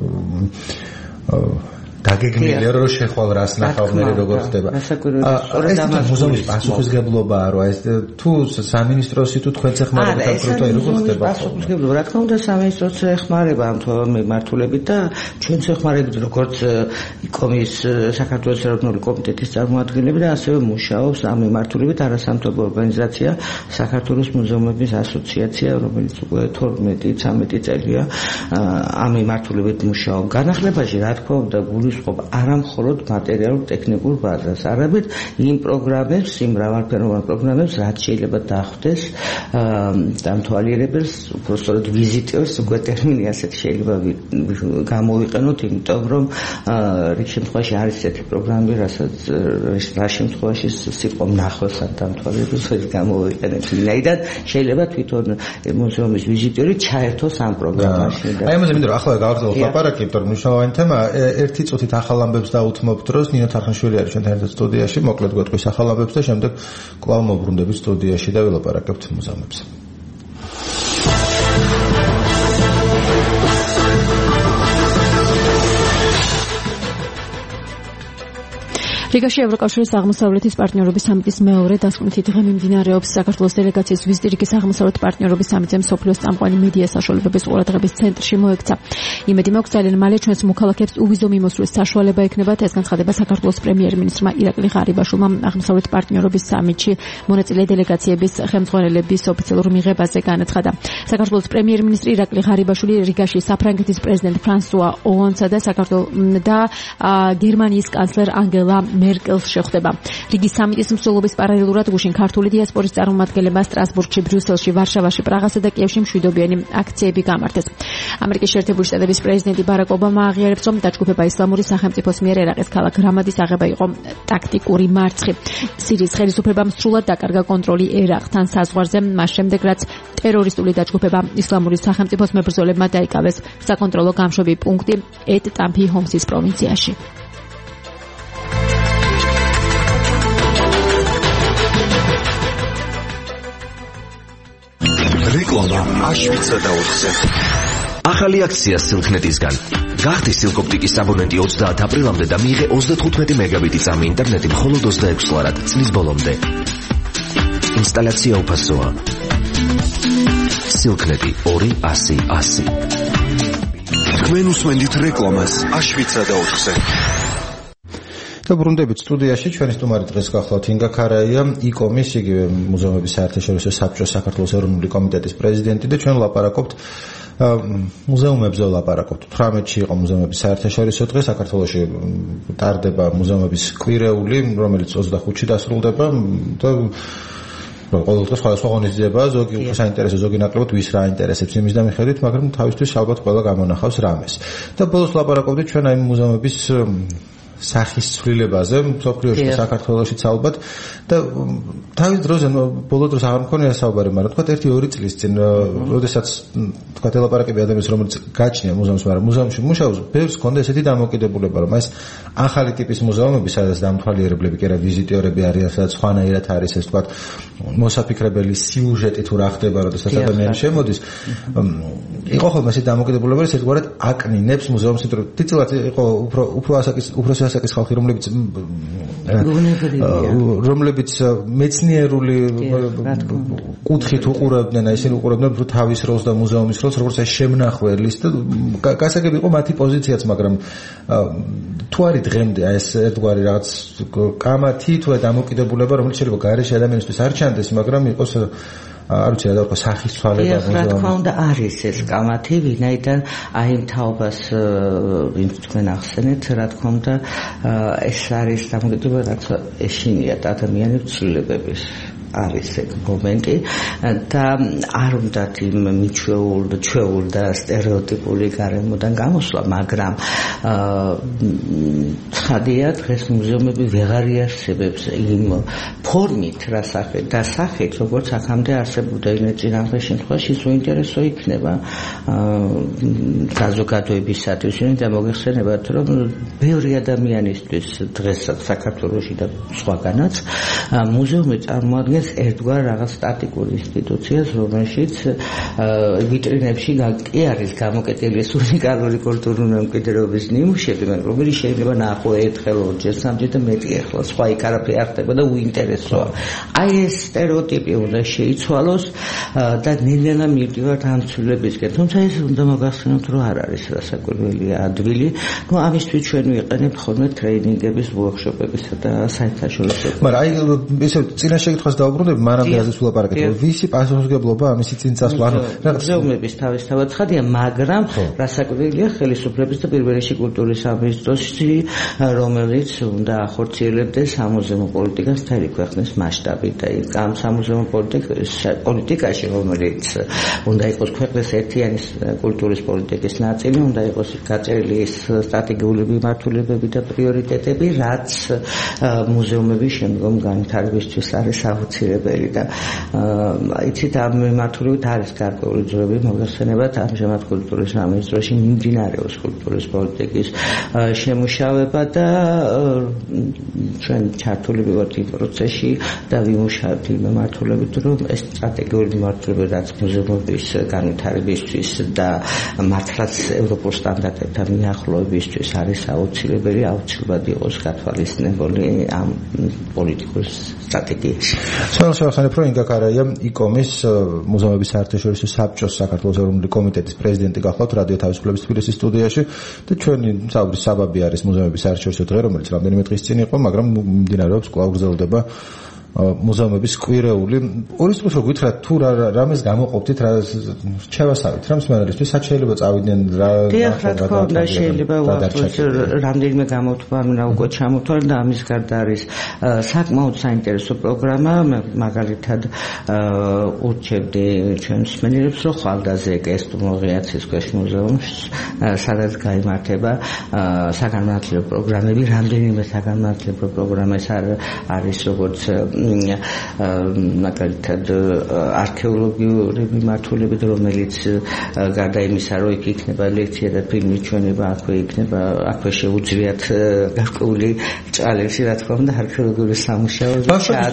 დაგეგმილია რომ შეხვალ რას ნახავდნენ როგორ ხდება. ეს მუზეუმის პასუხისგებლობაა, რომ ეს თუ სამინისტროსი თუ თქვენც ეხმარებით ამ პროექტში როგორ ხდება? პასუხისგებლობა, რა თქმა უნდა, სამინისტროც ეხმარება ამ მემართულებით და ჩვენც ეხმარებით როგორც იკომის საქართველოს ეროვნული კომიტეტის წარმომადგენლები და ასევე მუშაობს ამ მემართულებით არასამთავრობო ორგანიზაცია საქართველოს მუზეუმების ასოციაცია, რომელიც უკვე თორმეტი ცამეტი წელია ამ მემართულებით მუშაობს. განახლებაში რა თქმა უნდა გულის არა მხოლოდ მატერიალურ ტექნიკურ ბაზას, არამედ იმ პროგრამებს, იმ მრავალფეროვან პროგრამებს, რაც შეიძლება დახვდეს დამთვალიერებელს, უბრალოდ ვიზიტორს, უკვე ტერმინი ასეთი შეიძლება გამოვიყენოთ, იმიტომ რომ რიგ შემთხვევაში არის ესეთი პროგრამები, რასაც რა შემთხვევაში სიტყვა ნახოს დამთვალიერებელს გამოვიყენებს. ვინაიდან შეიძლება თვითონ მუზეუმის ვიზიტორი ჩაერთოს ამ პროგრამაში. აი ამაზე მინდა რომ ახლა გავაგრძელოთ ლაპარაკი, იმიტომ რომ მნიშვნელოვანი თემა. ერთი წუთით ახალ ამბებს დაუთმობთ დროს ნინო თარხნიშვილი არის ჩვენთან ერთად სტუდიაში, მოკლედ გვეტყვის ახალ ამბებს და შემდეგ კვლავ მოbrუნდებით სტუდიაში და ვილაპარაკებთ მუზეუმებზე. რიგაში ევროკავშირის აღმოსავლეთის პარტნიორობის სამიტის მეორე დასკვნითი დღე მიმდინარეობს. საქართველოს დელეგაციის ვიზიტი რიგის აღმოსავლეთ პარტნიორობის სამიტზე მსოფლიოს წამყვანი მედია საშუალებების ყურადღების ცენტრში მოექცა. იმედი მაქვს, ძალიან მალე ჩვენს მოქალაქეებს უვიზო მიმოსვლის საშუალება ექნებათ. ეს განცხადება საქართველოს პრემიერ-მინისტრმა ირაკლი ღარიბაშვილმა აღმოსავლეთ პარტნიორობის სამიტში მონაწილე დელეგაციების ხელმძღვანელების ოფიციალურ მიღებაზე განაცხადა. საქართველოს პრემიერ-მინისტრი ირაკლი ღარიბაშვილი რიგაში საფრანგეთის პრეზიდენტ ფრანსუა ოლანდსა და საქართველოს და გერმანიის კანცლერ ანგელა მერკელს შეხვდება. რიგის სამიტის მსვლელობის პარალელურად გუშინ ქართული დიასპორის წარმომადგენლებმა სტრასბურგში, ბრიუსელში, ვარშავაში, პრაღასა და კიევში მშვიდობიანი აქციები გამართეს. ამერიკის შეერთებული შტატების პრეზიდენტი ბარაკ ობამა აღიარებს, რომ დაჯგუფება ისლამური სახელმწიფოს მიერ ერაყის ქალაქ რამადის აღება იყო ტაქტიკური მარცხი. სირიის ხელისუფლებამ სრულად დაკარგა კონტროლი ერაყთან საზღვარზე, მას შემდეგ რაც ტერორისტული დაჯგუფება ისლამური სახელმწიფოს მებრძოლებმა დაიკავეს საკონტროლო გამშვები პუნქტი ეთ-ტამფი ჰომსის პროვინციაში. რეკლამა აშვიცა და ოთხზე. ახალი აქცია სილქნეტისგან. გახდი სილკოპტიკის აბონენტი ოცდაათი აპრილამდე და მიიღე ოცდათხუთმეტი მეგაბიტი წამი ინტერნეტი მხოლოდ ოცდაექვსი ლარად წლის ბოლომდე. ინსტალაცია უფასოა. სილქნეტი ორი ასი ასი. თქვენ უსმენთ რეკლამას აშვიცა და ოთხზე. და ბრუნდებით სტუდიაში, ჩვენი სტუმარი დღეს გახლავთ ინგა ქარაია, იკომის, იგივე მუზეუმების საერთაშორისო საბჭოს საქართველოს ეროვნული კომიტეტის პრეზიდენტი და ჩვენ ვლაპარაკობთ მუზეუმებზე ვლაპარაკობთ. თვრამეტში იყო მუზეუმების საერთაშორისო დღე, საქართველოში ტარდება მუზეუმების კვირეული, რომელიც ოცდახუთში დასრულდება და ყოველდღე სხვადასხვა ღონისძიებაა, ზოგი უფრო საინტერესო, ზოგი ნაკლებად ვის რა ინტერესებს იმის და მიხედვით, მაგრამ თავისთვის ალბათ ყველა გამონახავს რამეს. და ბოლოს ვლაპარაკობდით ჩვენ აი მუზეუმების სახის ცვლილებაზე მსოფლიოში და საქართველოშიც ალბათ და თავის დროზე ბოლო დროს აღარ მქონია საუბარი, მაგრამ თქვა ერთი ორი წლის წინ, როდესაც თქვა ელაპარაკები ადამიანს, რომელიც გაჩნია მუზეუმს, მაგრამ მუზეუმში მუშაობს, ბევრს ჰქონდა ესეთი დამოკიდებულება, რომ ეს ახალი ტიპის მუზეუმები, სადაც დამთვალიერებლები კი არა ვიზიტორები არიან, სადაც სხვანაირად არის ეს თქვა მოსაფიქრებელი სიუჟეტი თუ რა ხდება, როდესაც ადამიანი შემოდის. იყო ხოლმე ესეთი დამოკიდებულება, რომ ერთგვარად აკნინებს მუზეუმს, იმიტომ რომ თითქოს იყო უფრო უფრო ასაკის უფროსი ასაკის ხალხი, რომლებიც რომლებიც მეცნიერული კუთხით უყურებდნენ, ისინი უყურებდნენ თავის როლს და მუზეუმის როლს, როგორც ეს შემნახველის და გასაგები იყო მათი პოზიციაც, მაგრამ თუ არის დღემდე ეს ერთგვარი რაღაც კამათი თუ დამოკიდებულება, რომელიც შეიძლება გარეშე ადამიანისთვის არ ჩანდეს, მაგრამ იყოს არ ვიცი რა თქვა სახის ცვალება მუზეუმი. რა თქმა უნდა არის ეს კამათი, ვინაიდან აი ამ თაობას ვინც თქვენ ახსენეთ, რა თქმა უნდა ეს არის დამოკიდებულება რაც ეშინიათ ადამიანის ცვლილებების არის ეგ მომენტი და არ უნდათ იმ მიჩვეულ და ჩვეულ და სტერეოტიპული გარემოდან გამოსვლა, მაგრამ ცხადია დღეს მუზეუმები ვეღარ იარსებებს იმ ფორმით, რა სახით და სახით, როგორც აქამდე არსებობდა. წინააღმდეგ შემთხვევაში საინტერესო იქნება საზოგადოებისათვის, და მოგეხსენებათ, რომ ბევრი ადამიანისთვის დღეს საქართველოში და სხვაგანაც მუზეუმი წარმოადგენს ერთგვარ რაღაც სტატიკურ ინსტიტუციას, რომელშიც ვიტრინებში კი არის გამოკეტილი უნიკალური კულტურული მემკვიდრეობის ნიმუშები, მაგრამ რომელიც შეიძლება ნახო ერთხელ, ორჯერ, სამჯერ და მეტი ახლა სხვა იქ არაფერი არ ხდება და უინტერესოა. აი ეს სტერეოტიპი უნდა შეიცვალოს და ნელ-ნელა მივდივართ ამ ცვლილებისკენ. თუმცა ეს უნდა მოგახსენოთ, რომ არ არის რასაკვირველი ადვილი. ნუ ამისთვის ჩვენ ვიყენებთ ხოლმე ტრეინინგების, ვორქშოპებისა და საერთაშორისო. მაგრამ აი ესე წინა შეკითხვას დაუბრუნდები, მანამდე ასე ვლაპარაკეთ. ვისი პასუხისმგებლობა ამისი წინ წასვლა? ანუ მუზეუმების თავისთავად ცხადია, მაგრამ რასაკვირველია ხელისუფლების და პირველ რიგში კულტურის სამინისტროსი, რომელიც უნდა ახორციელებდეს სამუზეუმო პოლიტიკას მთელი ქვეყნის მასშტაბით და ამ სამუზეუმო პოლიტიკაში, რომელიც უნდა იყოს ქვეყნის ერთიანი კულტურის პოლიტიკის ნაწილი, უნდა იყოს გაწერილი სტრატეგიული მიმართულებები და პრიორიტეტები, რაც მუზეუმების შემდგომ განვითარებისთვის არის აუცილებელი და იცით ამ მიმართულებით არის გარკვეული ძროები მოგეხსენებათ ამჟამად კულტურის სამინისტროში მიმდინარეობს კულტურის პოლიტიკის შემუშავება და ჩვენ ჩართული ვიყავით იმ პროცესში და ვიმუშავებთ იმ მიმართულებით, რომ ეს სტრატეგიული მიმართულება რაც მუზეუმების განვითარებისთვის და მართლაც ევროპულ სტანდარტებთან მიახლოებისთვის არის აუცილებელი, აუცილებლად იყოს გათვალისწინებული ამ პოლიტიკურ სტრატეგიაში. Სულ შევახსენებ, რომ ინგა კარაია იკომის მუზეუმების საერთაშორისო საბჭოს საქართველოს ეროვნული კომიტეტის პრეზიდენტი გახლავთ რადიო თავისუფლების თბილისის სტუდიაში და ჩვენი საუბრის საბაბი არის მუზეუმების საერთაშორისო დღე, რომელიც რამდენიმე დღის წინ იყო, მაგრამ მიმდინარეობს კვლავ გრძელდება მუზეუმების კვირეული. ორი წუთს რო გითხრათ თუ რამეს გამოყოფთით, რა შევასავით, რა მსმენელისთვის რაც შეიძლება წავიდნენ რა რა თქმა უნდა შეიძლება უახლოეს რამდენიმე გამოთქვა მინდა უკვე ჩამოთვალე და ამის გარდა არის საკმაოდ საინტერესო პროგრამა, მაგალითად ურჩევდი ჩვენ მსმენელებს, რომ ხვალდაზე კესტუმოღიაცის ქვეშ მუზეუმს სადაც გაიმართება საგანმანათლებლო პროგრამები, რამდენიმე საგანმანათლებლო პროგრამა არის როგორც მაგალითად არქეოლოგიური მიმართულებით, რომელიც გარდა იმისა, რომ იქ იქნება ლექცია და ფილმი ჩვენება, აქვე იქნება, აქვე შეუძლიათ გარკვეული ჭალებში, რა თქმა უნდა, არქეოლოგიური სამუშაოები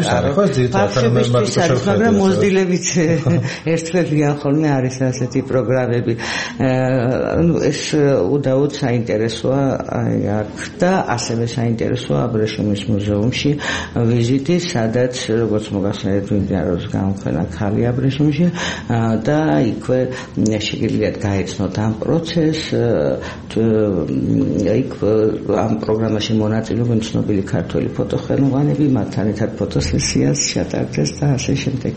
ჩაატაროს. მაგრამ მოზრდილებით ერთვებიან ხოლმე არის ასეთი პროგრამები. ანუ ეს უდაოდ საინტერესოა აქ და ასევე საინტერესოა აბრეშუმის მუზეუმში ვიზიტი, სადაც როგორც მოგახსენეთ, მიმდინარეობს გამოფენა ქალი აბრეშუმში და იქვე შეგიძლიათ გაეცნოთ ამ პროცესს. იქ ამ პროგრამაში მონაწილეობენ ცნობილი ქართველი ფოტოხელოვანები, მათთან ერთად ფოტოსესიას ჩატარდეს და ასე შემდეგ.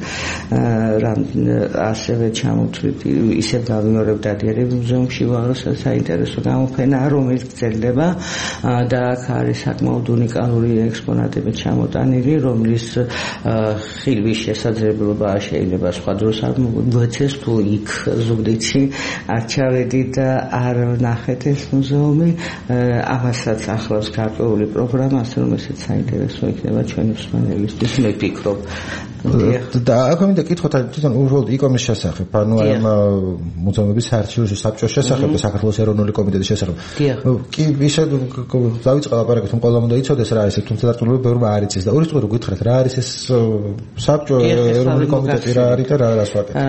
ასევე ჩამოთვლით ისევ გავიმეორებთ დადიარები მუზეუმში ვაროს საინტერესო გამოფენა, რომელიც გრძელდება და აქ არის საკმაოდ უნიკალური ექსპონატები ჩამოტანილი, რომლის ხილვის შესაძლებლობა შეიძლება სხვა დროს არ მოგვეცეს, თუ იქ ზუგდიდში არ ჩავედით და არ ნახეთ ეს მუზეუმი. ამასაც ახლავს გარკვეული პროგრამა, ასე რომ ესეც საინტერესო იქნება ჩვენი მსმენელისთვის, მე ვფიქრობ. და აქ მინდა კითხოთ თვითონ უბრალოდ იკომის შესახებ, ანუ ამ მუზეუმების საერთაშორისო საბჭოს შესახებ და საქართველოს ეროვნული კომიტეტის შესახებ. კი, ისე დავიწყე ლაპარაკი, თუმცა ყველა უნდა იცოდეს რა არის ეს, თუმცა დარწმუნებული ბევრმა არ იცის და უბრალოდ რო გითხრათ რა არის ეს საბჭო, ეროვნული კომიტეტი რა არის და რა რას ვაკეთებთ?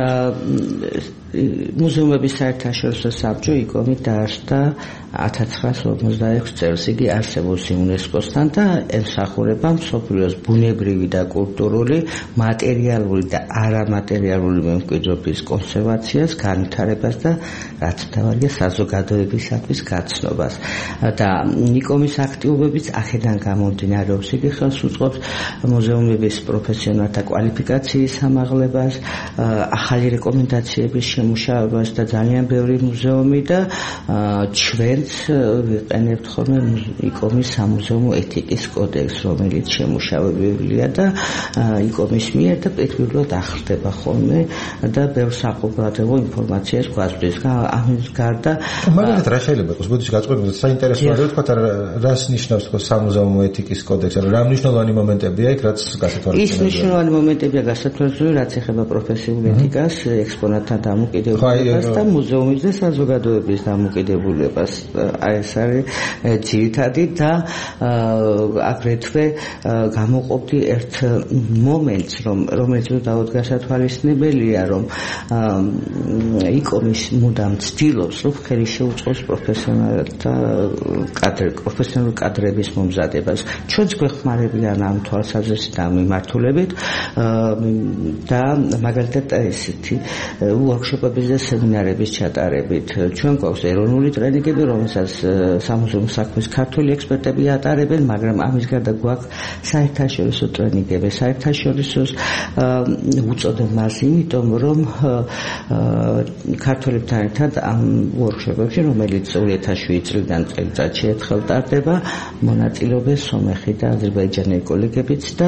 მუზეუმების საერთაშორისო საბჭო იკომი დაარსდა ათას ცხრაასი ორმოცდაექვსი წელს. იგი არსებობს იუნესკოსთან და ემსახურება მსოფლიოს ბუნებრივი და კულტურული, მატერიალური და არამატერიალური მემკვიდრეობის კონსერვაციას, განვითარებას და რაც მთავარია საზოგადოებისათვის გაცნობას. და იკომის აქტივობებიც აქედან გამომდინარეობს. იგი ხელს უწყობს მუზეუმების პროფესიონალთა კვალიფიკაციის ამაღლებას, ახალი რეკომენდაციების შემუშავებას და ძალიან ბევრი მუზეუმი და ჩვენც ვიყენებთ ხოლმე იკომის სამუზეუმო ეთიკის კოდექსს, რომელიც შემუშავებელია და იკომის მიერ და პირდაპირად ახლდება ხოლმე და ბევრ საყოველთაო ინფორმაციას გვაწვდის. ამის გარდა მაგალითად რა შეიძლება იყოს? ბოდიში გაწყობილოთ საინტერესო არის თქვა რას ნიშნავს თქო სამუზეუმო ეთიკის კოდექსი? რა მნიშვნელოვანი მომენტებია იქ, რაც გასათვალისწინებელია? ის მნიშვნელოვანი მომენტებია გასათვალისწინებელი, რაც ეხება პროფესიულ ეთიკას, ექსპონატთა დამოკიდებულებას და მუზეუმის და საზოგადოების დამოკიდებულებას. აი ეს არის ძირითადი და აგრეთვე გამოყოფდი ერთ მომენტს, რომ რომელიც უდავოდ გასათვალისწინებელია, რომ იკომის მუდამ ცდილობს, რომ ხელი შეუწყოს პროფესიონალთა კადრ, პროფესიონალური კადრების მომზადებას. ჩვენც გვეხმარებიან ამ თვალსაზრისით და მიმართულებით და მაგალითად ესეთი ვორქშოპების და სემინარების ჩატარებით. ჩვენ გვაქვს ეროვნული ტრენინგები, რომელსაც სამუზეუმო საქმის ქართული ექსპერტები ატარებენ, მაგრამ ამის გარდა გვაქვს საერთაშორისო ტრენინგები. საერთაშორისოს უწოდებ მას, იმიტომ რომ ქართველებთან ერთად ამ ვორქშოპებში, რომელიც ორი ათას შვიდი წლიდან წელიწადში ერთხელ ტარდება, მონაწილეობენ სომეხი და აზერბაიჯანელი კოლეგებიც და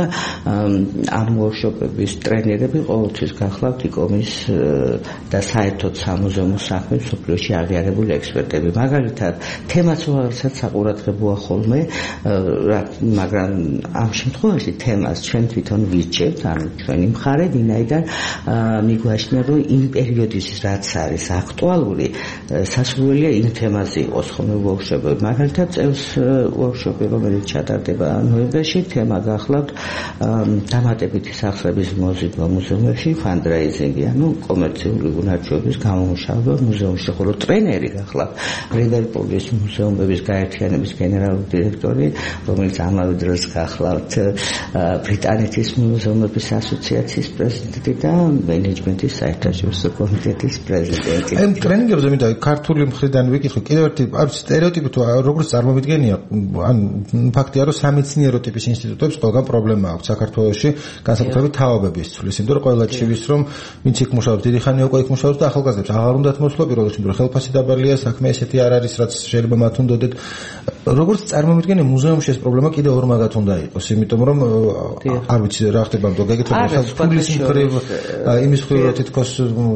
ამ ვორქშოპების ტრენერები ყოველთვის გახლავთ იკომის და საერთოდ სამუზეუმო საქმის მსოფლიოში აღიარებული ექსპერტები. მაგალითად, თემაც რომელსაც საყურადღებოა ხოლმე, მაგრამ ამ შემთხვევაში თემას ჩვენ თვითონ ვირჩევთ, ანუ ჩვენი მხარე, ვინაიდან მიგვაჩნია, რომ იმ პერიოდის რაც არის აქტუალური, სასურველია იმ თემაზე იყოს ხოლმე ვორქშოპები. მაგალითად, წელს ვორქშოპი, რომელიც ჩატარდება ნოემბერში, თემა გახლავთ დამატებითი სახსრების მოზიდვა მუზეუმებში, ფანდრაიზინგი, ანუ კომერციული უნარჩვების გამომუშავება მუზეუმში, ხოლო ტრენერი გახლავთ ლივერპულის მუზეუმების გაერთიანების გენერალური დირექტორი, რომელიც ამავე დროს გახლავთ ბრიტანეთის მუზეუმების ასოციაციის პრეზიდენტი და მენეჯმენტის საერთაშორისო კომიტეტის პრეზიდენტი. ამ ტრენინგებზე მინდა ქართული მხრიდან ვიკითხო, კიდევ ერთი სტერეოტიპი თუ როგორც წარმომიდგენია, ან ფაქტია, რომ სამეცნიერო ტიპის ინსტიტუტებს ყველგან პრობლემა აქვს საქართველოში, განსაკუთრებით თაობების ცვლის, იმიტომ რომ ყველა ჩივის რომ ვინც იქ მუშაობს, დიდი ხანი უკვე იქ მუშაობს და ახალგაზრდებს აღარ უნდათ მოსვლა, პირველ რიგში, რომ ხელფასი დაბალია, საქმე ესეთი არ არის, რაც შეიძლება მათ უნდოდეთ. როგორც წარმომიდგენია, მუზეუმში ეს პრობლემა კიდევ ორმაგად უნდა იყოს, იმიტომ რომ არ ვიცი რა ხდება, რომ გაგეთხოვა ფულის მხრივ, იმის მხრივ რომ თითქოს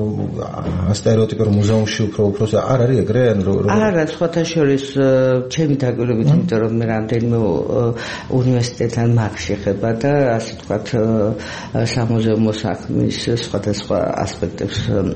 სტერეოტიპი რომ მუზეუმში უფრო უფრო არ არის ეგრე, არა, სხვათა შორის ჩემი დაკვირვებით, იმიტომ რომ მე რამდენიმე უნივერსიტეტთან მაგ შეხება და ასე ვთქვათ, სამუზეუმო საქმის სხვადასხვა ასპექტებს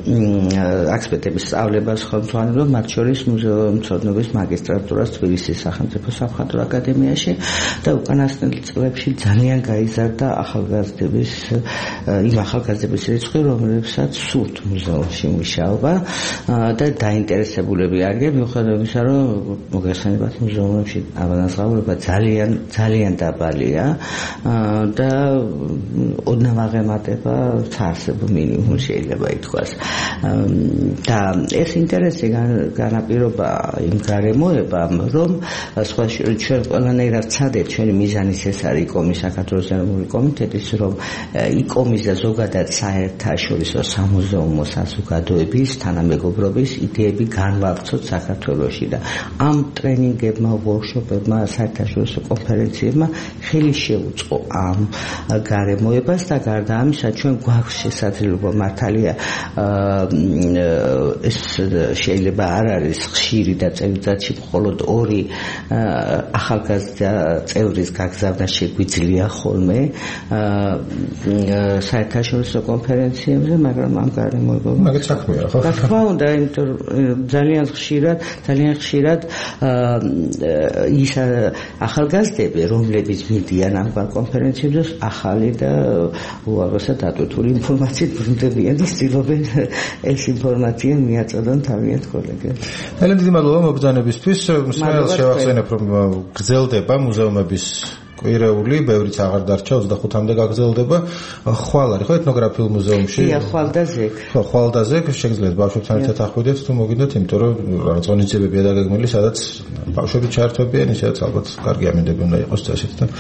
ასპექტების სწავლებას ხელმძღვანელობ, მათ შორის მუზეუმცოდნობის მაგისტრატურას თბილისის სახელმწიფო სამხატვრო აკადემიაში და უკანასკნელ წლებში ძალიან გაიზარდა ახალგაზრდების იმ ახალგაზრდების რიცხვი, რომლებსაც სურთ მუზეუმში მუშაობა და დაინტერესებულები არიან, მიუხედავად იმისა, რომ მოგეხსენებათ მუზეუმებში ავადმყოფობა ძალიან ძალიან დაბალია და ოდნავ აღემატება საარსებო მინიმუმს შეიძლება ითქვას. და ეს ინტერესი განაპირობა იმ გარემოებამ, რომ სხვა ჩვენ ყველანაირად ვცადეთ, ჩვენი მიზანის ეს არის იკომის საქართველოს ეროვნული კომიტეტის, რომ იკომის და ზოგადად საერთაშორისო სამუზეუმო საზოგადოების თანამეგობრობის იდეები განვავრცოთ საქართველოში და ამ ტრენინგებმა, ვორქშოპებმა, საერთაშორისო კონფერენციებმა ხელი შეუწყო ამ გარემოებას და გარდა ამისა ჩვენ გვაქვს შესაძლებლობა მართალია ეს შეიძლება არ არის ხშირი და წელიწადში მხოლოდ ორი ახალგაზრდა წევრის გაგზავნა შეგვიძლია ხოლმე საერთაშორისო კონფერენციებზე, მაგრამ ამ გარემოებებში მაგაც საქმეა, ხო? რა თქმა უნდა, იმიტომ ძალიან ხშირად, ძალიან ხშირად ის ახალგაზრდები, რომლებიც მიდიან ამ კონფერენციებზე, ახალი და უაღრესად დატვირთული ინფორმაციით ბრუნდებიან და ცდილობენ ეს ინფორმაცია მიაწოდონ თავიანთ კოლეგებს. ძალიან დიდი მადლობა მოგზაურობისთვის. მსმენელს შევახსენებ, რომ გრძელდება მუზეუმების კვირეული, ბევრიც აღარ დარჩა, ოცდახუთამდე გაგრძელდება. ხვალ არის ხო ეთნოგრაფიულ მუზეუმში? დიახ, ხვალ და ზეგ. ხო, ხვალ და ზეგ, შეგიძლიათ ბავშვებთან ერთად ახვიდეთ თუ მოგიდეთ, იმიტომ რომ რაღაც ღონისძიებებია დაგეგმილი, სადაც ბავშვები ჩართვებიან, ისედაც ალბათ კარგი ამინდები უნდა იყოს წესით და.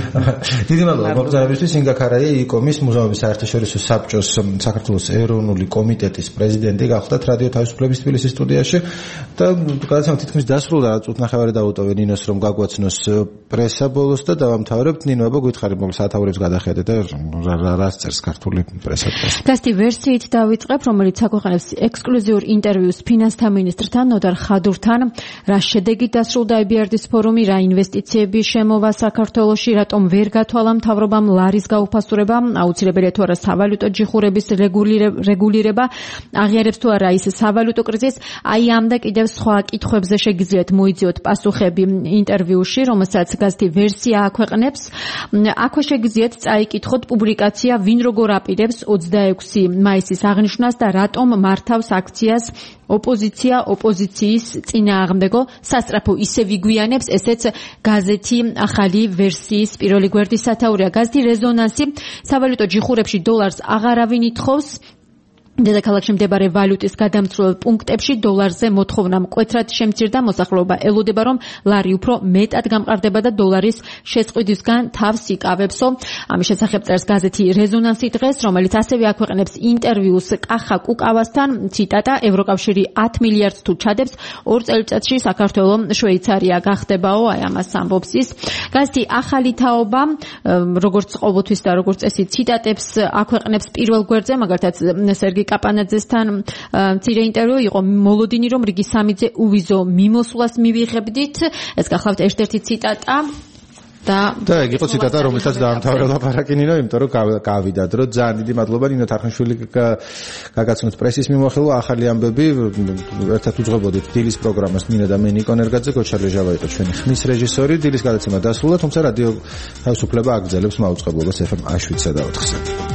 დიდი მადლობა მოგზაურობისთვის. ინგა ქარაია იკომის მუზეუმის საერთაშორისო საბჭოს საქართველოს ეროვნული კომიტეტის პრეზიდენტი გახლდათ რადიო თავისუფლების თბილისის სტუდიაში და გადაცემა თითქმის დასრულდა, წუთ ნახევარი დაუტოვე ნინოს რომ გაგვაცნოს პრესა ბოლოს და დავამთავრებთ. ნინო, აბა გითხარი, მოგ საათაურებს გადახედეთ და რას წერს ქართული პრესა. გასტი ვერსიით დავიწყებ, რომელიც აქვეყნებს ექსკლუზიურ ინტერვიუს ფინანსთა მინისტრთან ნოდარ ხადურთან, რა შედეგით დასრულდა ай ბი არ დის ფორუმი, რა ინვესტიციები შემოვა საქართველოში, რატომ ვერ გათვალა მთავრობამ ლარის გაუფასურება, აუცილებელია თუ არა სავალუტო ჯიხურების რეგულირება, აღიარებს თუ არა ის სავალუტო კრიზისი. აი ამ და კიდევ სხვა კითხვებზე შეგიძლიათ მოიძიოთ პასუხები ინტერვიუში, რომელსაც გასტი ვერსია აქვეყნებს. აქვე შეგიძლიათ წაიკითხოთ პუბლიკაცია ვინ როგორ აპირებს ოცდაექვსი მაისის აღნიშვნას და რატომ მართავს აქციას ოპოზიცია ოპოზიციის წინააღმდეგო სასწრაფო ისე ვიგვიანებს, ესეც გაზეთი ახალი ვერსიის პირველი გვერდის სათაურია. გაზეთი რეზონანსი სავალუტო ჯიხურებში დოლარს აღარავინ ითხოვს. დედაქალაქში მდებარე ვალუტის გადამცროლ პუნქტებში დოლარზე მოთხოვნა მკვეთრად შემცირდა, მოსახლეობა ელოდება, რომ ლარი უფრო მეტად გამყარდება და დოლარის შეწყვეტისგან თავს იკავებსო. ამის შესახებ წერს გაზეთი რეზონანსი დღეს, რომელიც ასევე აქვეყნებს ინტერვიუს კახა კუკავასთან, ციტატა: ევროკავშირი ათ მილიარდს თუ ჩადებს, ორ წელიწადში საქართველო შვეიცარია გახდებაო. აი ამას ამბობს ის. გაზეთი ახალი თაობა, როგორც ყოველთვის და როგორც წესი ციტატებს აქვეყნებს პირველ გვერდზე, მაგალითად სერგი კაპანაძესთან მცირე ინტერვიუ იყო მოლოდინი, რომ რიგი სამიძე უვიზო მიმოსვლას მივიღებდით. ეს გახლავთ ერთ-ერთი ციტატა. და და ეგ იყო ციტატა, რომელსაც დაამთავრა ლაპარაკი ნინო, იმიტომ რომ გავიდათ, რომ ძალიან დიდი მადლობა ნინო თარხნიშვილი გაგაცნოთ პრესის მიმოხილვა, ახალი ამბები, ერთად უძღვებოდით დილის პროგრამას. ნინო და მე ნიკო ნერგაძე, გოჩალე ჟავა იყო ჩვენი ხმის რეჟისორი. დილის გადაცემა დასრულდა, თუმცა რადიო თავისუფლება აგრძელებს მაუწყებლობას ეფ ემ შვიდსა და ოთხზე.